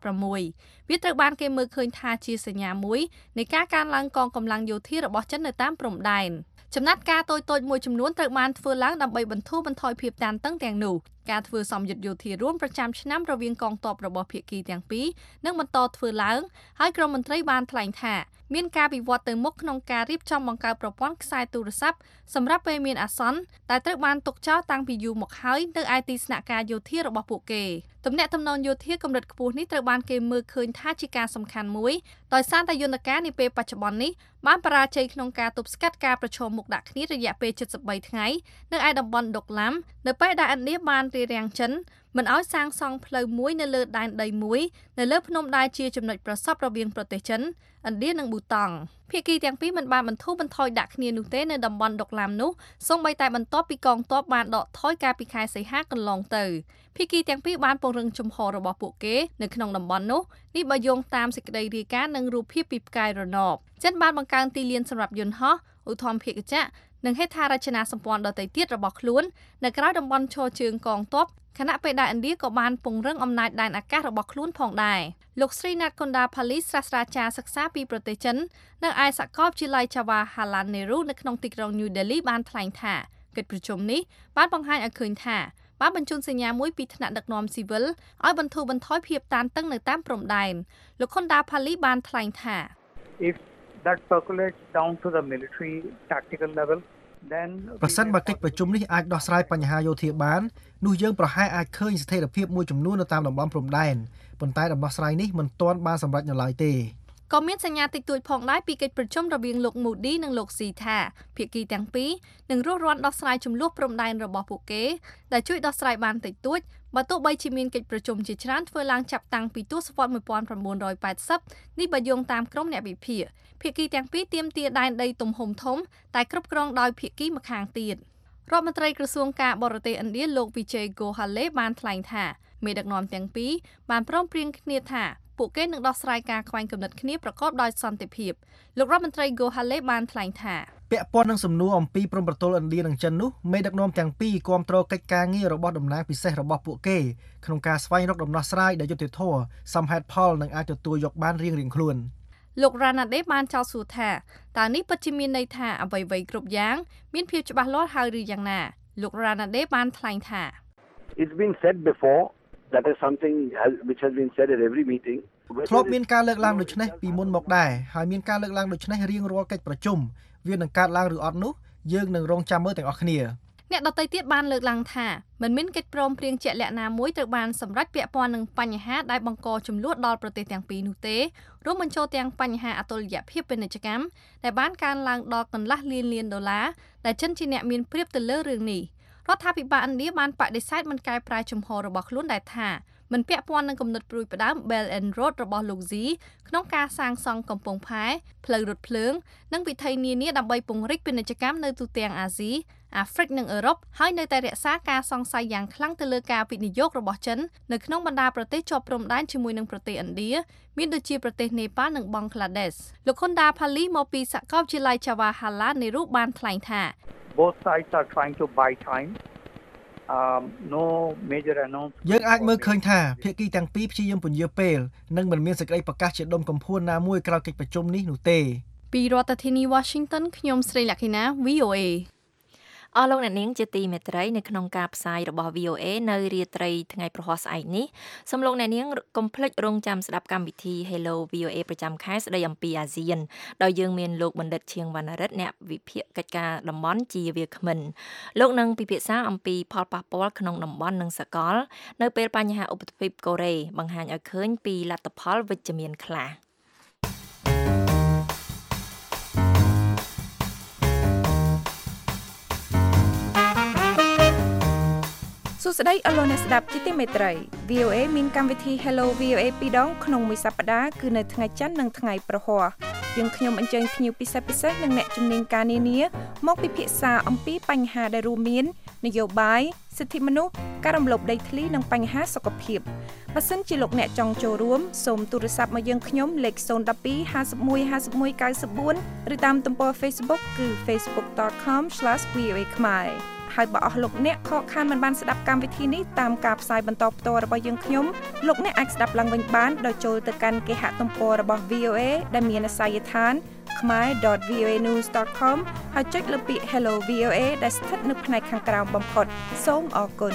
2016វាត្រូវបានគេមើលឃើញថាជាសញ្ញាមួយនៃការកើនឡើងកងកម្លាំងយោធារបស់ចិននៅតាមព្រំដែនចំណាត់ការតូចៗមួយចំនួនត្រូវបានធ្វើឡើងដើម្បីបន្ធូរបន្ថយភាពតានតឹងទាំងនោះការធ្វើសម្ពយុទ្ធយោធារួមប្រចាំឆ្នាំរវាងកងទ័ពរបស់ភាគីទាំងពីរនឹងបន្តធ្វើឡើងហើយក្រមមន្ត្រីបានថ្លែងថាមានការវិវត្តទៅមុខក្នុងការរៀបចំបង្កើតប្រព័ន្ធខ្សែទូរស័ព្ទសម្រាប់ពេលមានអាសន្នដែលត្រូវបានទុកចោលតាំងពីយូរមកហើយនៅឯទីស្នាក់ការយោធារបស់ពួកគេទំនាក់ទំនងយោធាកម្រិតខ្ពស់នេះត្រូវបានគេមើលឃើញថាជាការសំខាន់មួយដោយសារតែយន្តការនាពេលបច្ចុប្បន្ននេះបានបរាជ័យក្នុងការទប់ស្កាត់ការប្រឈមមុខដាក់គ្នារយៈពេល73ថ្ងៃនៅឯតំបន់ដុកឡាំនៅពេលដែលឥណ្ឌាបានរារាំងចិនមិនឲ្យសាងសង់ផ្លូវមួយនៅលើដែនដីមួយនៅលើភ្នំដែលជាចំណុចប្រសព្វរវាងប្រទេសចិនឥណ្ឌានិងប៊ូតង់ភាគីទាំងពីរមិនបានបន្ធូរបន្ថយដាក់គ្នានោះទេនៅតំបន់ដុកឡាំនោះសូម្បីតែបន្ទាប់ពីកងទ័ពបានដកថយកាលពីខែសីហាកន្លងទៅភាគីទាំងពីរបានពង្រឹងជំហររបស់ពួកគេនៅក្នុងតំបន់នោះនេះបើយោងតាមសេចក្តីរាយការណ៍និងរូបភាពពីផ្កាយរណបចិនបានបង្កើនទីលានសម្រាប់យន្តហោះឧទ្ធម្ភាគចក្រនិងហេដ្ឋារចនាសម្ព័ន្ធដទៃទៀតរបស់ខ្លួននៅក្រៅតំបន់ឈរជើងកងទ័ពខណៈពេលដែលឥណ្ឌាក៏បានពង្រឹងអំណាចដែនអាកាសរបស់ខ្លួនផងដែរលោកស្រីណាតកុនដាផាលីសាស្ត្រាចារ្យសិក្សាពីប្រទេសចិននៅឯសាកលវិទ្យាល័យ Jawaharlal Nehru នៅក្នុងទីក្រុង New Delhi បានថ្លែងថាកិច្ចប្រជុំនេះបានបង្ហាញឲ្យឃើញថាបានបញ្ជូនសញ្ញាមួយពីថ្នាក់ដឹកនាំស៊ីវិលឲ្យបន្ធូរបន្ថយភាពតានតឹងនៅតាមព្រំដែនលោកខុនដាផាលីបានថ្លែងថា If that percolates down to the military tactical level ប្រសិនបើកិច្ចប្រជុំនេះអាចដោះស្រាយបញ្ហាយោធាបាននោះយើងប្រហែលអាចឃើញស្ថិរភាពមួយចំនួននៅតាមតំបន់ព្រំដែនប៉ុន្តែដំណោះស្រាយនេះមិនទាន់បានសម្រេចនៅឡើយទេក៏មានសញ្ញាតិចតួចផងដែរពីកិច្ចប្រជុំរវាងលោក Modi និងលោក Xi ថាភាគីទាំងពីរនឹងរស់រានដោះស្រាយចំនួនព្រំដែនរបស់ពួកគេដែលជួយដោះស្រាយបានតិចតួចបើទោះបីជាមានកិច្ចប្រជុំជាច្រើនធ្វើឡើងចាប់តាំងពីទសវត្សរ៍1980នេះបើយោងតាមក្រុមអ្នកវិភាគភាគីទាំងពីរទាមទារដែនដីទំហំធំតែគ្រប់គ្រងដោយភាគីម្ខាងទៀតរដ្ឋមន្ត្រីក្រសួងការបរទេសឥណ្ឌាលោក Vijay Gokhale បានថ្លែងថាមេដឹកនាំទាំងពីរបានព្រមព្រៀងគ្នាថាពួកគេនឹងដោះស្រាយការខ្វែងគំនិតគ្នាប្រកបដោយសន្តិភាពលោករដ្ឋមន្ត្រី Gokhale បានថ្លែងថាពាក់ព័ន្ធនឹងសំណួរអំពីព្រំប្រទល់ឥណ្ឌានិងចិននោះមេដឹកនាំទាំងពីរគាំទ្រកិច្ចការងាររបស់តំណាងពិសេសរបស់ពួកគេក្នុងការស្វែងរកដំណោះស្រាយដែលយុត្តិធម៌សមហេតុផលនិងអាចទទួលយកបានរៀងៗខ្លួនលោករ៉ាណាដេបានចោទសួរថាតើនេះពិតជាមានន័យថាអ្វីៗគ្រប់យ៉ាងមានភាពច្បាស់លាស់ហើយឬយ៉ាងណាលោករ៉ាណាដេបានថ្លែងថា It's been said before that is something which has been said at every meeting ធ្លាប់មានការលើកឡើងដូចនេះពីមុនមកដែរហើយមានការលើកឡើងដូចនេះរៀងរាល់កិច្ចប្រជុំវានឹងកើតឡើងឬអត់នោះយើងនឹងរងចាំមើលទាំងអស់គ្នាអ្នកដទៃទៀតបានលើកឡើងថាមិនមានកិច្ចព្រមព្រៀងជាក់លាក់ណាមួយត្រូវបានសម្រេចពាក់ព័ន្ធនឹងបញ្ហាដែលបង្កជម្លោះដល់ប្រទេសទាំងពីរនោះទេរួមបញ្ចូលទាំងបញ្ហាអតុល្យភាពពាណិជ្ជកម្មដែលបានកើនឡើងដល់កន្លះលានលានដុល្លារដែលចិនជាអ្នកមានព្រៀបទៅលើរឿងនេះរដ្ឋាភិបាលឥណ្ឌាបានបដិសេធមិនកែប្រែជំហររបស់ខ្លួនដែលថាមិនពាក់ព័ន្ធនឹងគំនិតព្រួយផ្ដើម Belt and Road របស់លោក Xi ក្នុងការសាងសង់កំពង់ផែផ្លូវរថភ្លើងនិងវិថីនានាដើម្បីពង្រីកពាណិជ្ជកម្មនៅទូទាំងអាស៊ីអាហ្វ្រិកនិងអឺរ៉ុបហើយនៅតែរក្សាការសង្ស័យយ៉ាងខ្លាំងទៅលើការវិនិយោគរបស់ចិននៅក្នុងបណ្ដាប្រទេសជាប់ព្រំដែนជាមួយនឹងប្រទេសឥណ្ឌាមានដូចជាប្រទេសនេប៉ាល់និងបង់ក្លាដេសលោកខុនដាផាលីមកពីសាកលវិទ្យាល័យ Jawaharlal Nehru បានថ្លែងថា Both sides are trying to buy time no major announcement យើងអាចមើលឃើញថាភាគីទាំងពីរព្យាយាមពន្យាពេលនិងមិនមានសេចក្តីប្រកាសជាដុំកំភួនណាមួយក្រោយកិច្ចប្រជុំនេះនោះទេពីរដ្ឋធានី Washington ខ្ញុំស្រីលក្ខិណា VOA អស់លោកអ្នកនាងជាទីមេត្រីនៅក្នុងការផ្សាយរបស់ VOA នៅរាត្រីថ្ងៃប្រហ័សស្អែកនេះសូមលោកអ្នកនាងកុំភ្លេចរងចាំស្ដាប់កម្មវិធី Hello VOA ប្រចាំខែស្ដីអំពីអាស៊ានដោយយើងមានលោកបណ្ឌិតឈៀងវណ្ណរិទ្ធអ្នកវិភាគកិច្ចការតំបន់ជាវាគ្មិនលោកនឹងពិភាក្សាអំពីផលប៉ះពាល់ក្នុងតំបន់និងសកលនៅពេលបញ្ហាឧបទ្វីបកូរ៉េបង្ហាញឲ្យឃើញពីលទ្ធផលវិជ្ជមានខ្លះសួស្តីអស់លោកអ្នកស្ដាប់ជាទីមេត្រី VOA មានកម្មវិធី Hello VOA 2 ដងក្នុងមួយសប្តាហ៍គឺនៅថ្ងៃច័ន្ទនិងថ្ងៃប្រហ័សយើងខ្ញុំអញ្ជើញភ្ញៀវពិសេសនិងអ្នកជំនាញការនានាមកពិភាក្សាអំពីបញ្ហាដែលរួមមាននយោបាយសិទ្ធិមនុស្សការរំលោភដីធ្លីនិងបញ្ហាសុខភាពបើសិនជាលោកអ្នកចង់ចូលរួមសូមទូរស័ព្ទមកយើងខ្ញុំលេខ012 51 51 94ឬតាមទំព័រ Facebook គឺ facebook.com/voa ខ្មែរហើយបើអស់លោកអ្នកខកខានមិនបានស្ដាប់កម្មវិធីនេះតាមការផ្សាយបន្តផ្ទាល់របស់យើងខ្ញុំលោកអ្នកអាចស្ដាប់ឡើងវិញបានដោយចូលទៅកាន់គេហទំព័ររបស់ VOA ដែលមានអាសយដ្ឋាន khmer.voanews.com ហើយចុចលើពាក្យ Hello VOA ដែលស្ថិតនៅផ្នែកខាងក្រោមបំផុតសូមអរគុណ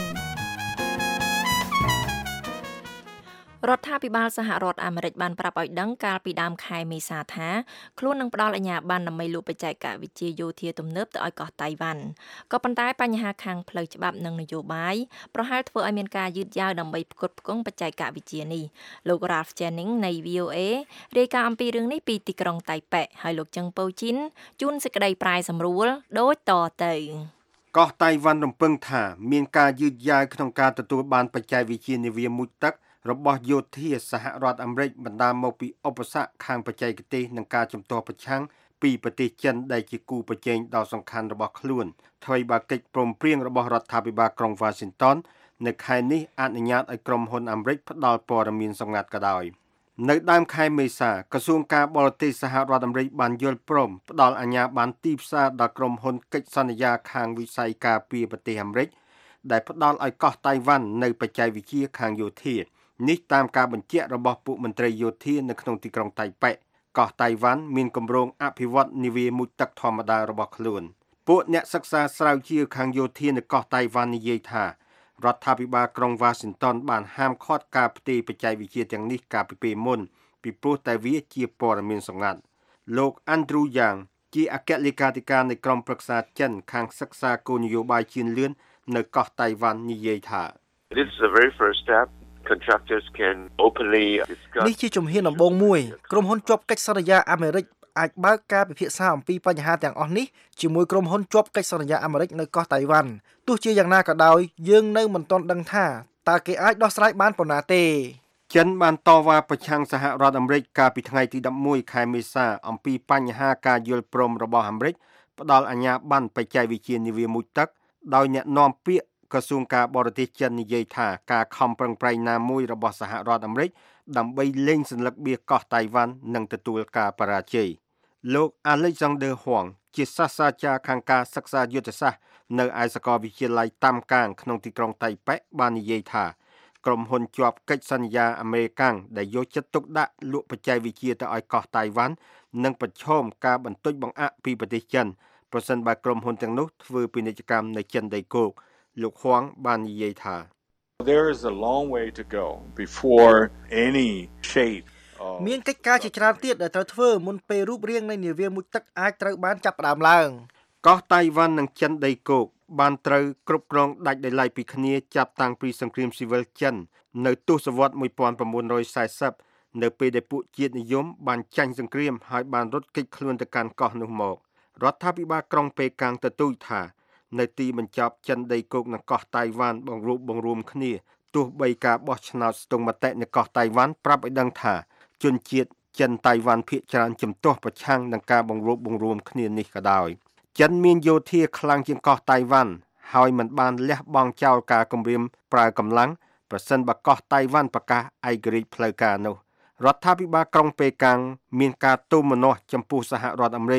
រដ្ឋាភិបាលសហរដ្ឋអាមេរិកបានប្រាប់ឲ្យដឹងកាលពីដើមខែមេសាថាខ្លួននឹងផ្ដល់អាជ្ញាប័ណ្ណដើម្បីលក់បច្ចេកវិទ្យាយោធាទំនើបទៅឲ្យកោះតៃវ៉ាន់ក៏ប៉ុន្តែបញ្ហាខាងផ្លូវច្បាប់និងនយោបាយប្រហែលធ្វើឲ្យមានការយឺតយ៉ាវដើម្បីផ្គត់ផ្គង់បច្ចេកវិទ្យានេះលោក Ralph Jennings នៃ VOA រាយការណ៍អំពីរឿងនេះពីទីក្រុងតៃប៉េហើយលោកចឹងប៉ូជីនជូនសេចក្តីប្រាយសម្រួលដូចតទៅកោះតៃវ៉ាន់រំពឹងថាមានការយឺតយ៉ាវក្នុងការទទួលបានបច្ចេកវិទ្យានាវាមុជទឹករបស់យោធាសហរដ្ឋអាមេរិកបណ្ដាលមកពីឧបសគ្គខាងបច្ចេកទេសនិងការជំទាស់ប្រឆាំងពីប្រទេសចិនដែលជាគូប្រជែងដ៏សំខាន់របស់ខ្លួនថ្មីបើកិច្ចព្រមព្រៀងរបស់រដ្ឋាភិបាលក្រុង Washington នៅខែនេះអនុញ្ញាតឲ្យក្រុមហ៊ុនអាមេរិកផ្ដល់ព័ត៌មានសម្ងាត់ក៏ដោយនៅដើមខែមេសាក្រសួងការបរទេសសហរដ្ឋអាមេរិកបានយល់ព្រមផ្ដល់អាជ្ញាប័ណ្ណទីផ្សារដល់ក្រុមហ៊ុនកិច្ចសន្យាខាងវិស័យការពារប្រទេសអាមេរិកដែលផ្ដល់ឲ្យកោះតៃវ៉ាន់នៅបច្ចេកវិទ្យាខាងយោធានេះតាមការបញ្ជាក់របស់ពួកមន្ត្រីយោធានៅក្នុងទីក្រុងតៃប៉េកោះតៃវ៉ាន់មានគម្រោងអភិវឌ្ឍនាវាមុជទឹកធម្មតារបស់ខ្លួនពួកអ្នកសិក្សាស្រាវជ្រាវខាងយោធានៅកោះតៃវ៉ាន់និយាយថារដ្ឋាភិបាលក្រុង Washington បានហាមឃាត់ការផ្ទេរបច្ចេកវិទ្យាទាំងនេះកាលពីពេលមុនពីព្រោះតែវាជាព័ត៌មានសម្ងាត់លោក Andrew Yang ជាអគ្គលេខាធិការនៃក្រុមប្រឹក្សាចិនខាងសិក្សាគោលនយោបាយជឿនលឿននៅកោះតៃវ៉ាន់និយាយថា This is the very first step Contractors can openly discuss នេះជាជំហានដំបូងមួយក្រុមហ៊ុនជាប់កិច្ចសន្យាអាមេរិកអាចបើកការពិភាក្សាអំពីបញ្ហាទាំងអស់នេះជាមួយក្រុមហ៊ុនជាប់កិច្ចសន្យាអាមេរិកនៅកោះតៃវ៉ាន់ទោះជាយ៉ាងណាក៏ដោយយើងនៅមិនទាន់ដឹងថាតើគេអាចដោះស្រាយបានប៉ុណ្ណាទេចិនបានតវ៉ាប្រឆាំងសហរដ្ឋអាមេរិកកាលពីថ្ងៃទី11ខែមេសាអំពីបញ្ហាការយល់ព្រមរបស់អាមេរិកផ្ដល់អាជ្ញាប័ណ្ណបច្ចេកវិទ្យានាវាមុជទឹកដោយអ្នកនាំពាក្យក្រសួងការបរទេសចិននិយាយថាការខំប្រឹងប្រែងណាមួយរបស់សហរដ្ឋអាមេរិកដើម្បីលែងសន្លឹកបៀកោះតៃវ៉ាន់នឹងទទួលការបរាជ័យលោក Alexander Huang ជាសាស្ត្រាចារ្យខាងការសិក្សាយុទ្ធសាស្ត្រនៅឯសាកលវិទ្យាល័យតាមកាងក្នុងទីក្រុងតៃប៉េបាននិយាយថាក្រុមហ៊ុនជាប់កិច្ចសន្យាអាមេរិកដែលយកចិត្តទុកដាក់លក់បច្ចេកវិទ្យាទៅឲ្យកោះតៃវ៉ាន់នឹងប្រឈមការបន្ទុចបង្អាក់ពីប្រទេសចិនប្រសិនបើក្រុមហ៊ុនទាំងនោះធ្វើពាណិជ្ជកម្មនៅចិនដីគោកលោកហួងបាននិយាយថា There is a long way to go before any shape មានកិច្ចការជាច្រើនទៀតដែលត្រូវធ្វើមុនពេលរូបរាងនៃនាវាមុជទឹកអាចត្រូវបានចាប់ផ្ដើមឡើងកោះតៃវ៉ាន់និងចិនដីគោកបានត្រូវគ្រប់គ្រងដាច់ដោយឡែកពីគ្នាចាប់តាំងពីសង្គ្រាមស៊ីវិលចិននៅទសវត្សរ៍1940នៅពេលដែលពួកជាតិនិយមបានចាញ់សង្គ្រាមហើយបានរត់គេចខ្លួនទៅកាន់កោះនោះមករដ្ឋាភិបាលក្រុងប៉េកាំងទទូចថានៅទីបញ្ចប់ចិនដីគោកនិងកោះតៃវ៉ាន់បង្រួមគ្នាទោះបីការបោះឆ្នោតស្ទង់មតិនៅកោះតៃវ៉ាន់ប្រាប់ឲ្យដឹងថាជនជាតិចិនតៃវ៉ាន់ភាគច្រើនជំទាស់ប្រឆាំងនឹងការបង្រួមគ្នានេះក៏ដោយចិនមានយោធាខ្លាំងជាងកោះតៃវ៉ាន់ហើយមិនបានលះបង់ចោលការគំរាមប្រើកម្លាំងប្រសិនបើកោះតៃវ៉ាន់ប្រកាសឯករាជ្យផ្លូវការនោះរដ្ឋាភិបាលក្រុងប៉េកាំងមានការទូមម្នាស់ចំពោះសហរដ្ឋអាមេរិក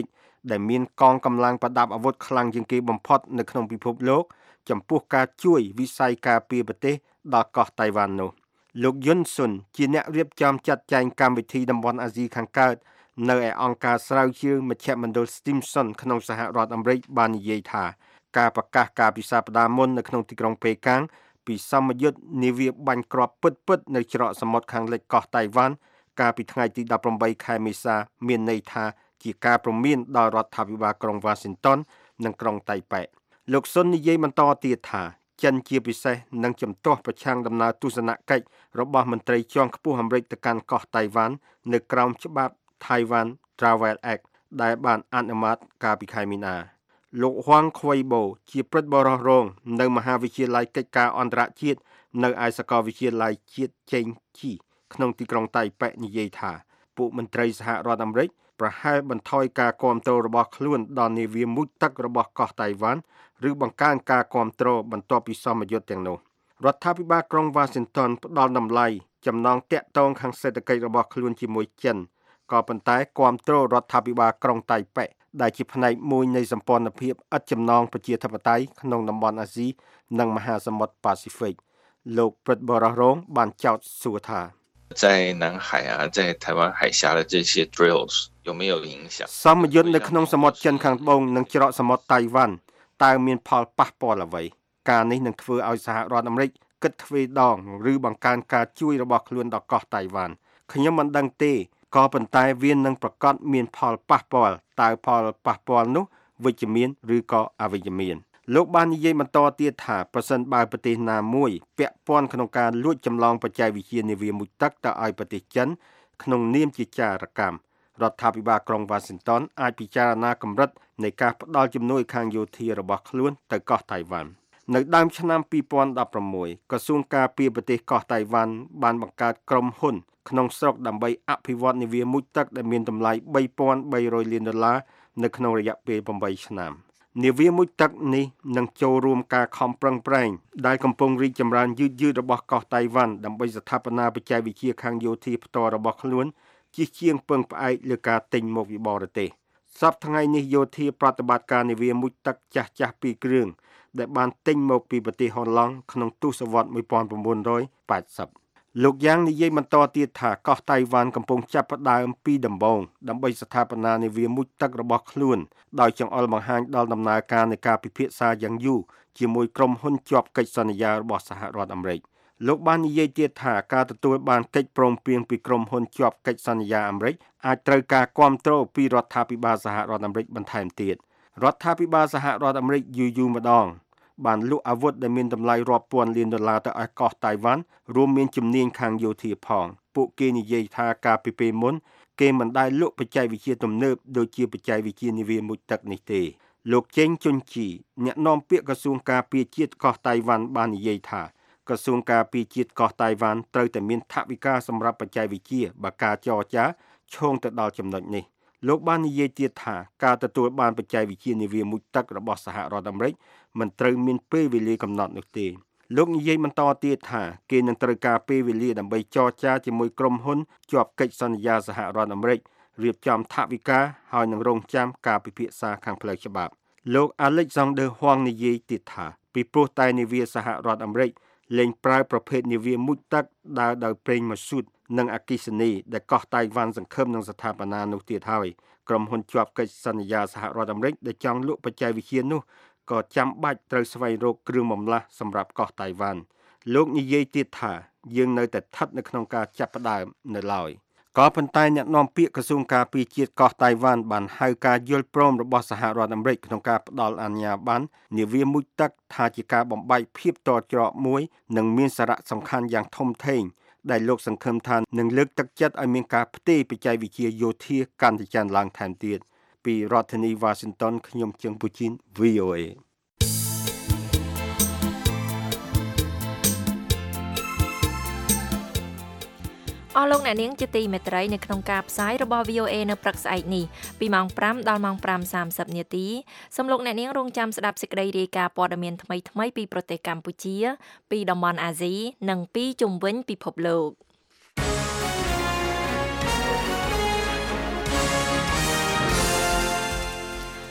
ដែលមានកងកម្លាំងប្រដាប់អាវុធខ្លាំងជាងគេបំផុតនៅក្នុងពិភពលោកចំពោះការជួយវិស័យការពារប្រទេសដល់កោះតៃវ៉ាន់នោះលោកយុនស៊ុនជាអ្នករៀបចំចាត់ចែងកម្មវិធីតំបន់អាស៊ីខាងកើតនៅឯអង្គការស្រាវជ្រាវមជ្ឈមណ្ឌល Stimson ក្នុងសហរដ្ឋអាមេរិកបាននិយាយថាការប្រកាសការពិសាបដាមុននៅក្នុងទីក្រុងប៉េកាំងពីសម្ពយុទ្ធនាវាបាញ់គ្រាប់ពិតៗនៅច្រកសមុទ្រខាងលិចកោះតៃវ៉ាន់កាលពីថ្ងៃទី18ខែមេសាមានន័យថាជាការព្រមានដល់រដ្ឋាភិបាលក្រុង Washington និងក្រុងតៃប៉េលោកស៊ុននិយាយបន្តទៀតថាចិនជាពិសេសនឹងជំទាស់ប្រឆាំងដំណើរទស្សនកិច្ចរបស់មន្ត្រីជាន់ខ្ពស់អាមេរិកទៅកាន់កោះតៃវ៉ាន់នៅក្រោមច្បាប់ Taiwan Travel Act ដែលបានអនុម័តកាលពីខែមីនាលោកហួងខ្វៃបូជាព្រឹទ្ធបរិះរងនៅមហាវិទ្យាល័យកិច្ចការអន្តរជាតិនៅឯសាកលវិទ្យាល័យជាតិចេងជីក្នុងទីក្រុងតៃប៉េនិយាយថាពួកមន្ត្រីសហរដ្ឋអាមេរិកប្រហែលបន្ថយការគាំទ្ររបស់ខ្លួនដល់នាវាមុជទឹករបស់កោះតៃវ៉ាន់ឬបង្កើនការគាំទ្របន្ទាប់ពីសម្ពយុទ្ធទាំងនោះរដ្ឋាភិបាលក្រុង Washington ផ្ដល់តម្លៃចំណងតាក់ទងខាងសេដ្ឋកិច្ចរបស់ខ្លួនជាមួយចិនក៏ប៉ុន្តែគាំទ្ររដ្ឋាភិបាលក្រុងតៃប៉េដែលជាផ្នែកមួយនៃសម្ព័ន្ធភាពឥតចំណងប្រជាធិបតេយ្យក្នុងតំបន់អាស៊ីនិងមហាសមុទ្រប៉ាស៊ីហ្វិកលោកព្រឹទ្ធបរិះរងបានចោទសួរថា在南海啊，在台湾海峡的这些 drills 有没有影响？ សម្ពយុទ្ធនៅក្នុងសមុទ្រចិនខាងត្បូងនិងច្រកសមុទ្រតៃវ៉ាន់តើមានផលប៉ះពាល់អ្វីការនេះនឹងធ្វើឲ្យសហរដ្ឋអាមេរិកគិតទ្វេដងឬបង្កើនការជួយរបស់ខ្លួនដល់កោះតៃវ៉ាន់ខ្ញុំមិនដឹងទេក៏ប៉ុន្តែវានឹងប្រកាសមានផលប៉ះពាល់តើផលប៉ះពាល់នោះវិជ្ជមានឬក៏អវិជ្ជមានលោកបាននិយាយបន្តទៀតថាប្រសិនបើប្រទេសណាមួយពាក់ព័ន្ធក្នុងការលួចចម្លងបច្ចេកវិទ្យានាវាមុជទឹកទៅឲ្យប្រទេសចិនក្នុងនាមជាចារកម្មរដ្ឋាភិបាលក្រុង Washington អាចពិចារណាកម្រិតនៃការផ្ដល់ជំនួយខាងយោធារបស់ខ្លួនទៅកោះតៃវ៉ាន់នៅដើមឆ្នាំ2016ក្រសួងការពារប្រទេសកោះតៃវ៉ាន់បានបង្កើតក្រុមហ៊ុនក្នុងស្រុកដើម្បីអភិវឌ្ឍនាវាមុជទឹកដែលមានតម្លៃ$3,300 លាននៅក្នុងរយៈពេល8ឆ្នាំនាវាមុជទឹកនេះនឹងចូលរួមការខំប្រឹងប្រែងដែលកំពុងរីកចម្រើនយឺតៗរបស់កោះតៃវ៉ាន់ដើម្បីស្ថាបនាបច្ចេកវិទ្យាខាងយោធាផ្ទាល់របស់ខ្លួនជាជាងពឹងផ្អែកលើការទិញមកពីបរទេសសប្តាហ៍ថ្ងៃនេះយោធាប្រតិបត្តិការនាវាមុជទឹកចាស់2គ្រឿងដែលបានទិញមកពីប្រទេសហូឡង់ក្នុងទសវត្សរ៍1980លោកយ៉ាងនិយាយបន្តទៀតថាកោះតៃវ៉ាន់កំពុងចាប់ផ្ដើមពីដំបូងដើម្បីស្ថាបនានាវាមុជទឹករបស់ខ្លួនដោយចង្អុលបង្ហាញដល់ដំណើរការនៃការពិភាក្សាយ៉ាងយូរជាមួយក្រុមហ៊ុនជាប់កិច្ចសន្យារបស់សហរដ្ឋអាមេរិកលោកបាននិយាយទៀតថាការទទួលបានកិច្ចព្រមព្រៀងពីក្រុមហ៊ុនជាប់កិច្ចសន្យាអាមេរិកអាចត្រូវការគាំទ្រពីរដ្ឋាភិបាលសហរដ្ឋអាមេរិកបន្ថែមទៀតរដ្ឋាភិបាលសហរដ្ឋអាមេរិកយូរម្ដងបានលក់អាវុធដែលមានតម្លៃរាប់ពាន់លាន$ទៅឲ្យកោះតៃវ៉ាន់រួមមានជំនាញខាងយោធាផងពួកគេនិយាយថាកាលពីពេលមុនគេមិនដែលលក់បច្ចេកវិទ្យាទំនើបដូចជាបច្ចេកវិទ្យានាវាមុជទឹកនេះទេលោកចេងជុនជីអ្នកនាំពាក្យក្រសួងការពារជាតិកោះតៃវ៉ាន់បាននិយាយថាក្រសួងការពារជាតិកោះតៃវ៉ាន់ត្រូវតែមានថវិកាសម្រាប់បច្ចេកវិទ្យាបើការចរចាឈោងទៅដល់ចំណុចនេះលោកបាននិយាយទៀតថាការទទួលបានបច្ចេកវិទ្យានាវាមុជទឹករបស់សហរដ្ឋអាមេរិកមិនត្រូវមានពេលវេលាកំណត់នោះទេលោកនិយាយបន្តទៀតថាគេនឹងត្រូវការពេលវេលាដើម្បីចរចាជាមួយក្រុមហ៊ុនជាប់កិច្ចសន្យាសហរដ្ឋអាមេរិករៀបចំថវិកាហើយនឹងរងចាំការពិភាក្សាខាងផ្លូវច្បាប់លោក Alexander Huang និយាយទៀតថាពីព្រោះតែនាវាសហរដ្ឋអាមេរិកលែងប្រើប្រភេទនាវាមុជទឹកដើរដោយប្រេងម៉ាស៊ូតនិងអគ្គិសនីដែលកោះតៃវ៉ាន់សង្ឃឹមនឹងស្ថាបនានោះទៀតហើយក្រុមហ៊ុនជាប់កិច្ចសន្យាសហរដ្ឋអាមេរិកដែលចង់លក់បច្ចេកវិទ្យានោះក៏ចាំបាច់ត្រូវស្វែងរកគ្រឿងបន្លាស់សម្រាប់កោះតៃវ៉ាន់លោកនិយាយទៀតថាយើងនៅតែស្ថិតនៅក្នុងការចាប់ផ្ដើមនៅឡើយក៏ប៉ុន្តែអ្នកនាំពាក្យក្រសួងការពារជាតិកោះតៃវ៉ាន់បានហៅការយល់ព្រមរបស់សហរដ្ឋអាមេរិកក្នុងការផ្ដល់អាជ្ញាប័ណ្ណនាវាមុជទឹកថាជាការបំបែកភាពតច្រកមួយនិងមានសារៈសំខាន់យ៉ាងធំធេងដែលលោកសង្ឃឹមថានឹងលើកទឹកចិត្តឲ្យមានការផ្ទេរបច្ចេកវិទ្យាយោធាកាន់តែច្រើនឡើងថែមទៀតពីរដ្ឋធានី Washington ខ្ញុំជើងពូជីន VOA អស់លោកអ្នកនាងជាទីមេត្រីនៅក្នុងការផ្សាយរបស់ VOA នៅព្រឹកស្អែកនេះពីម៉ោង5ដល់ម៉ោង5:30នាទីសូមលោកអ្នកនាងរងចាំស្ដាប់សេចក្តីរាយការណ៍ព័ត៌មានថ្មីៗពីប្រទេសកម្ពុជាពីតំបន់អាស៊ីនិងពីជុំវិញពិភពលោក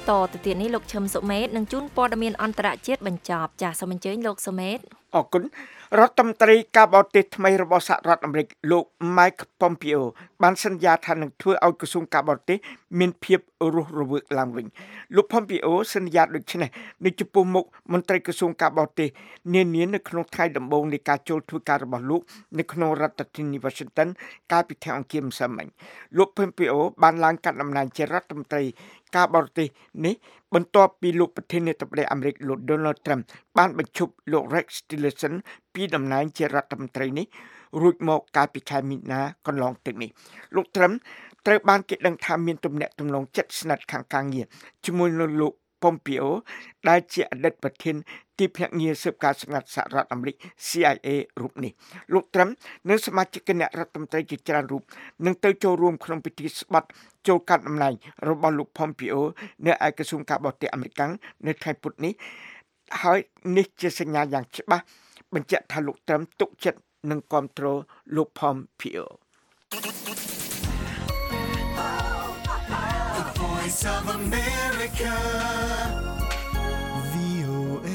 តទៅទៀតនេះលោកឈឹមសុមេតនឹងជូនព័ត៌មានអន្តរជាតិបញ្ចប់ចាសសូមអញ្ជើញលោកសុមេតអរគុណរដ្ឋមន្ត្រីការបរទេសថ្មីរបស់សហរដ្ឋអាមេរិកលោក Mike Pompeo បានសន្យាថានឹងធ្វើឲ្យក្រសួងការបរទេសមានភាពរស់រវើកឡើងវិញលោក Pompeo សន្យាដូចនេះនៅចំពោះមុខមន្ត្រីក្រសួងការបរទេសនានានៅក្នុងថ្ងៃដំបូងនៃការចូលធ្វើការរបស់លោកនៅក្នុងរដ្ឋធានី Washington កាលពីថ្ងៃអង្គារម្សិលមិញលោក Pompeo បានឡើងកាន់តំណែងជារដ្ឋមន្ត្រីការបរទេសនេះបន្ទាប់ពីលោកប្រធានាធិបតីអាមេរិកលោក Donald Trump បានបញ្ឈប់លោក Rex Tillerson ពីតំណែងជារដ្ឋមន្ត្រីនេះរួចមកកាលពីខែមីនាកន្លងទៅនេះលោក Trump ត្រូវបានគេដឹងថាមានទំនាក់ទំនងជិតស្និទ្ធខាងការងារជាមួយនឹងលោក Pompeo ដែលជាអតីតប្រធានទីភ្នាក់ងារស៊ើបការសម្ងាត់សហរដ្ឋអាមេរិក CIA រូបនេះលោក Trump និងសមាជិកគណៈរដ្ឋមន្ត្រីជាច្រើនរូបនឹងទៅចូលរួមក្នុងពិធីស្បត់ចូលកាន់តំណែងរបស់លោក Pompeo នៅឯក្រសួងការបរទេសអាមេរិកនៅថ្ងៃពុធនេះហើយនេះជាសញ្ញាយ៉ាងច្បាស់បញ្ជាក់ថាលោក Trump ទុកចិត្តនិងគាំទ្រលោក Pompeo The Voice of America VOA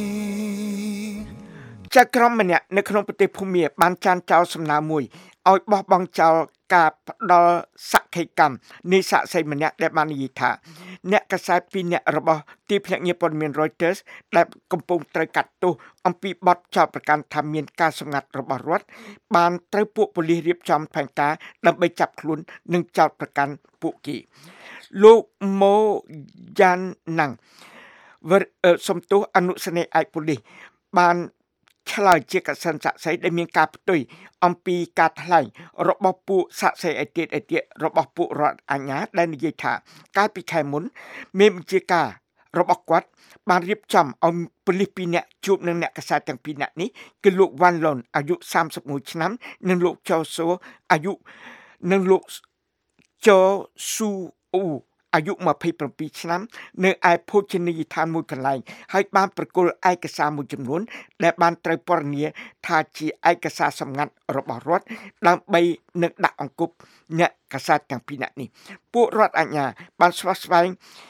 ចៅក្រមម្នាក់នៅក្នុងប្រទេសភូមាបានចានចោលសំណើមួយឲ្យបោះបង់ចោលការផ្ដល់សក្ខីកម្មនៃសាក្សីម្នាក់ដែលបាននិយាយថាអ្នកកាសែត2នាក់របស់ទីភ្នាក់ងារព័ត៌មាន Reuters ដែលកំពុងត្រូវកាត់ទោសអំពីបទចោទប្រកាន់ថាមានការសម្ងាត់របស់រដ្ឋបានត្រូវពួកប៉ូលីសរៀបចំផែនការដើម្បីចាប់ខ្លួននិងចោទប្រកាន់ពួកគេលោកម៉ូយ៉ានណាំងសំទោសអនុសេនីយ៍ឯកប៉ូលីសបានឆ្លើយជាកសិនសាក់សីដែលមានការផ្ទុយអំពីការថ្លែងរបស់ពួកសាក់សីឯទៀតរបស់ពួករដ្ឋអាជ្ញាដែលនិយាយថាកាលពីខែមុនមានបញ្ជាការរបស់គាត់បានរៀបចំឲ្យប៉ូលីស2នាក់ជួបនឹងអ្នកកាសែតទាំង2នាក់នេះគឺលោកវ៉ាន់ឡុនអាយុ31ឆ្នាំនិងលោកចោសូអាយុនិងលោកចោស៊ូអ៊ូអាយុ27ឆ្នាំនៅឯភោជនីយដ្ឋានមួយកន្លែងហើយបានប្រគល់ឯកសារមួយចំនួនដែលបានត្រូវពណ៌នាថាជាឯកសារសម្ងាត់របស់រដ្ឋដើម្បីនឹងដាក់អង្គប់អ្នកកាសែតទាំងពីរនាក់នេះពួករដ្ឋអាជ្ញាបានស្វាស្វែង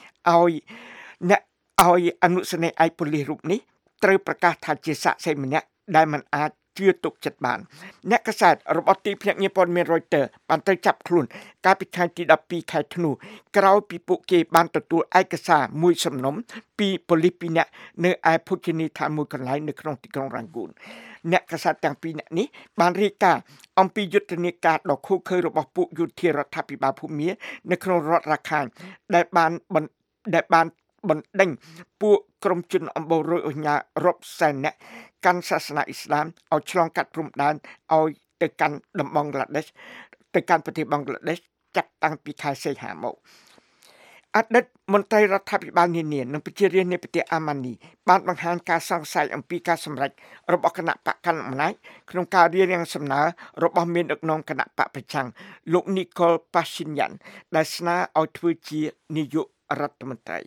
ឲ្យអនុសេនីយ៍ឯកប៉ូលីសរូបនេះត្រូវប្រកាសថាជាសាក្សីម្នាក់ដែលមិនអាចជឿទុកចិត្តបានអ្នកកាសែតរបស់ទីភ្នាក់ងារព័ត៌មាន Reuters បានត្រូវចាប់ខ្លួនកាលពីថ្ងៃទី12ខែធ្នូក្រោយពីពួកគេបានទទួលឯកសារមួយសំណុំពីប៉ូលីស2នាក់នៅឯភោជនីយដ្ឋានមួយកន្លែងនៅក្នុងទីក្រុងរ៉ាងគូនអ្នកកាសែតទាំង2នាក់នេះបានរាយការណ៍អំពីយុទ្ធនាការដ៏ឃោរឃៅរបស់ពួកយោធារដ្ឋាភិបាលភូមានៅក្នុងរដ្ឋរាខាញដែលបានបណ្ដេញពួកក្រុមជនអម្បូររយអញ្ញារាប់សែននាក់កាន់សាសនាអ៊ីស្លាមឲ្យឆ្លងកាត់ព្រំដែនឲ្យទៅកាន់តំបន់បង់ក្លាដេសទៅកាន់ប្រទេសបង់ក្លាដេសចាត់តាំងពីខែសីហាមកអតីតមន្ត្រីរដ្ឋាភិបាលនានានិងប្រជារាស្ត្រនៃប្រទេសអាម៉ានីបានបង្ហាញការសង្ស័យអំពីការសម្រេចរបស់គណៈបកកណ្ដាលអំណាចក្នុងការរៀបរៀងសំណើរបស់មានដឹកនាំគណៈបកប្រឆាំងលោកនីកូលប៉ាស៊ីនយ៉ាន់ដែលស្នើឲ្យធ្វើជានាយករដ្ឋមន្ត្រី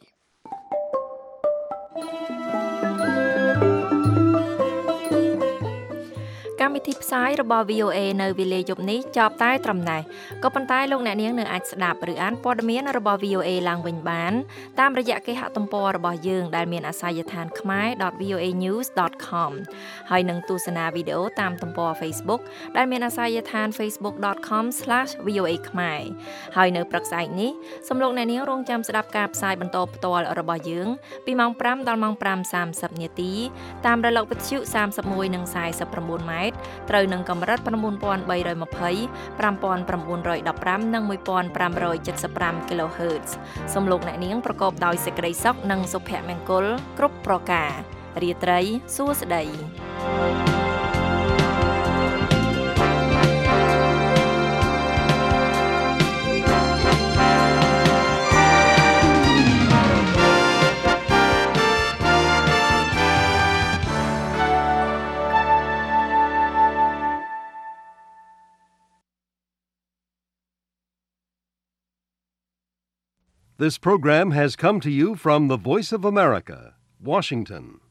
កម្មវិធីផ្សាយរបស់ VOA នៅវេលាយប់នេះចប់តែត្រឹមនេះក៏ប៉ុន្តែលោកអ្នកនាងនៅអាចស្ដាប់ឬអានព័ត៌មានរបស់ VOA ឡើងវិញបានតាមរយៈគេហទំព័ររបស់យើងដែលមានអាសយដ្ឋាន khmer.voanews.com ហើយនឹងទស្សនាវីដេអូតាមទំព័រ Facebook ដែលមានអាសយដ្ឋាន facebook.com/voa khmer ហើយនៅព្រឹកស្អែកនេះសូមលោកអ្នកនាងរងចាំស្ដាប់ការផ្សាយបន្តផ្ទាល់របស់យើងពីម៉ោង 5 ដល់ម៉ោង 5:30 នាទីតាមរលកវិទ្យុ 31 និង 49 ម៉ែត្រត្រូវនឹងកម្រិត 9320 5915 និង 1575 kHz សូមលោកអ្នកនាងប្រកបដោយសេចក្តីសុខនិងសុភមង្គលគ្រប់ប្រការរាត្រីសួស្តី This program has come to you from the Voice of America, Washington.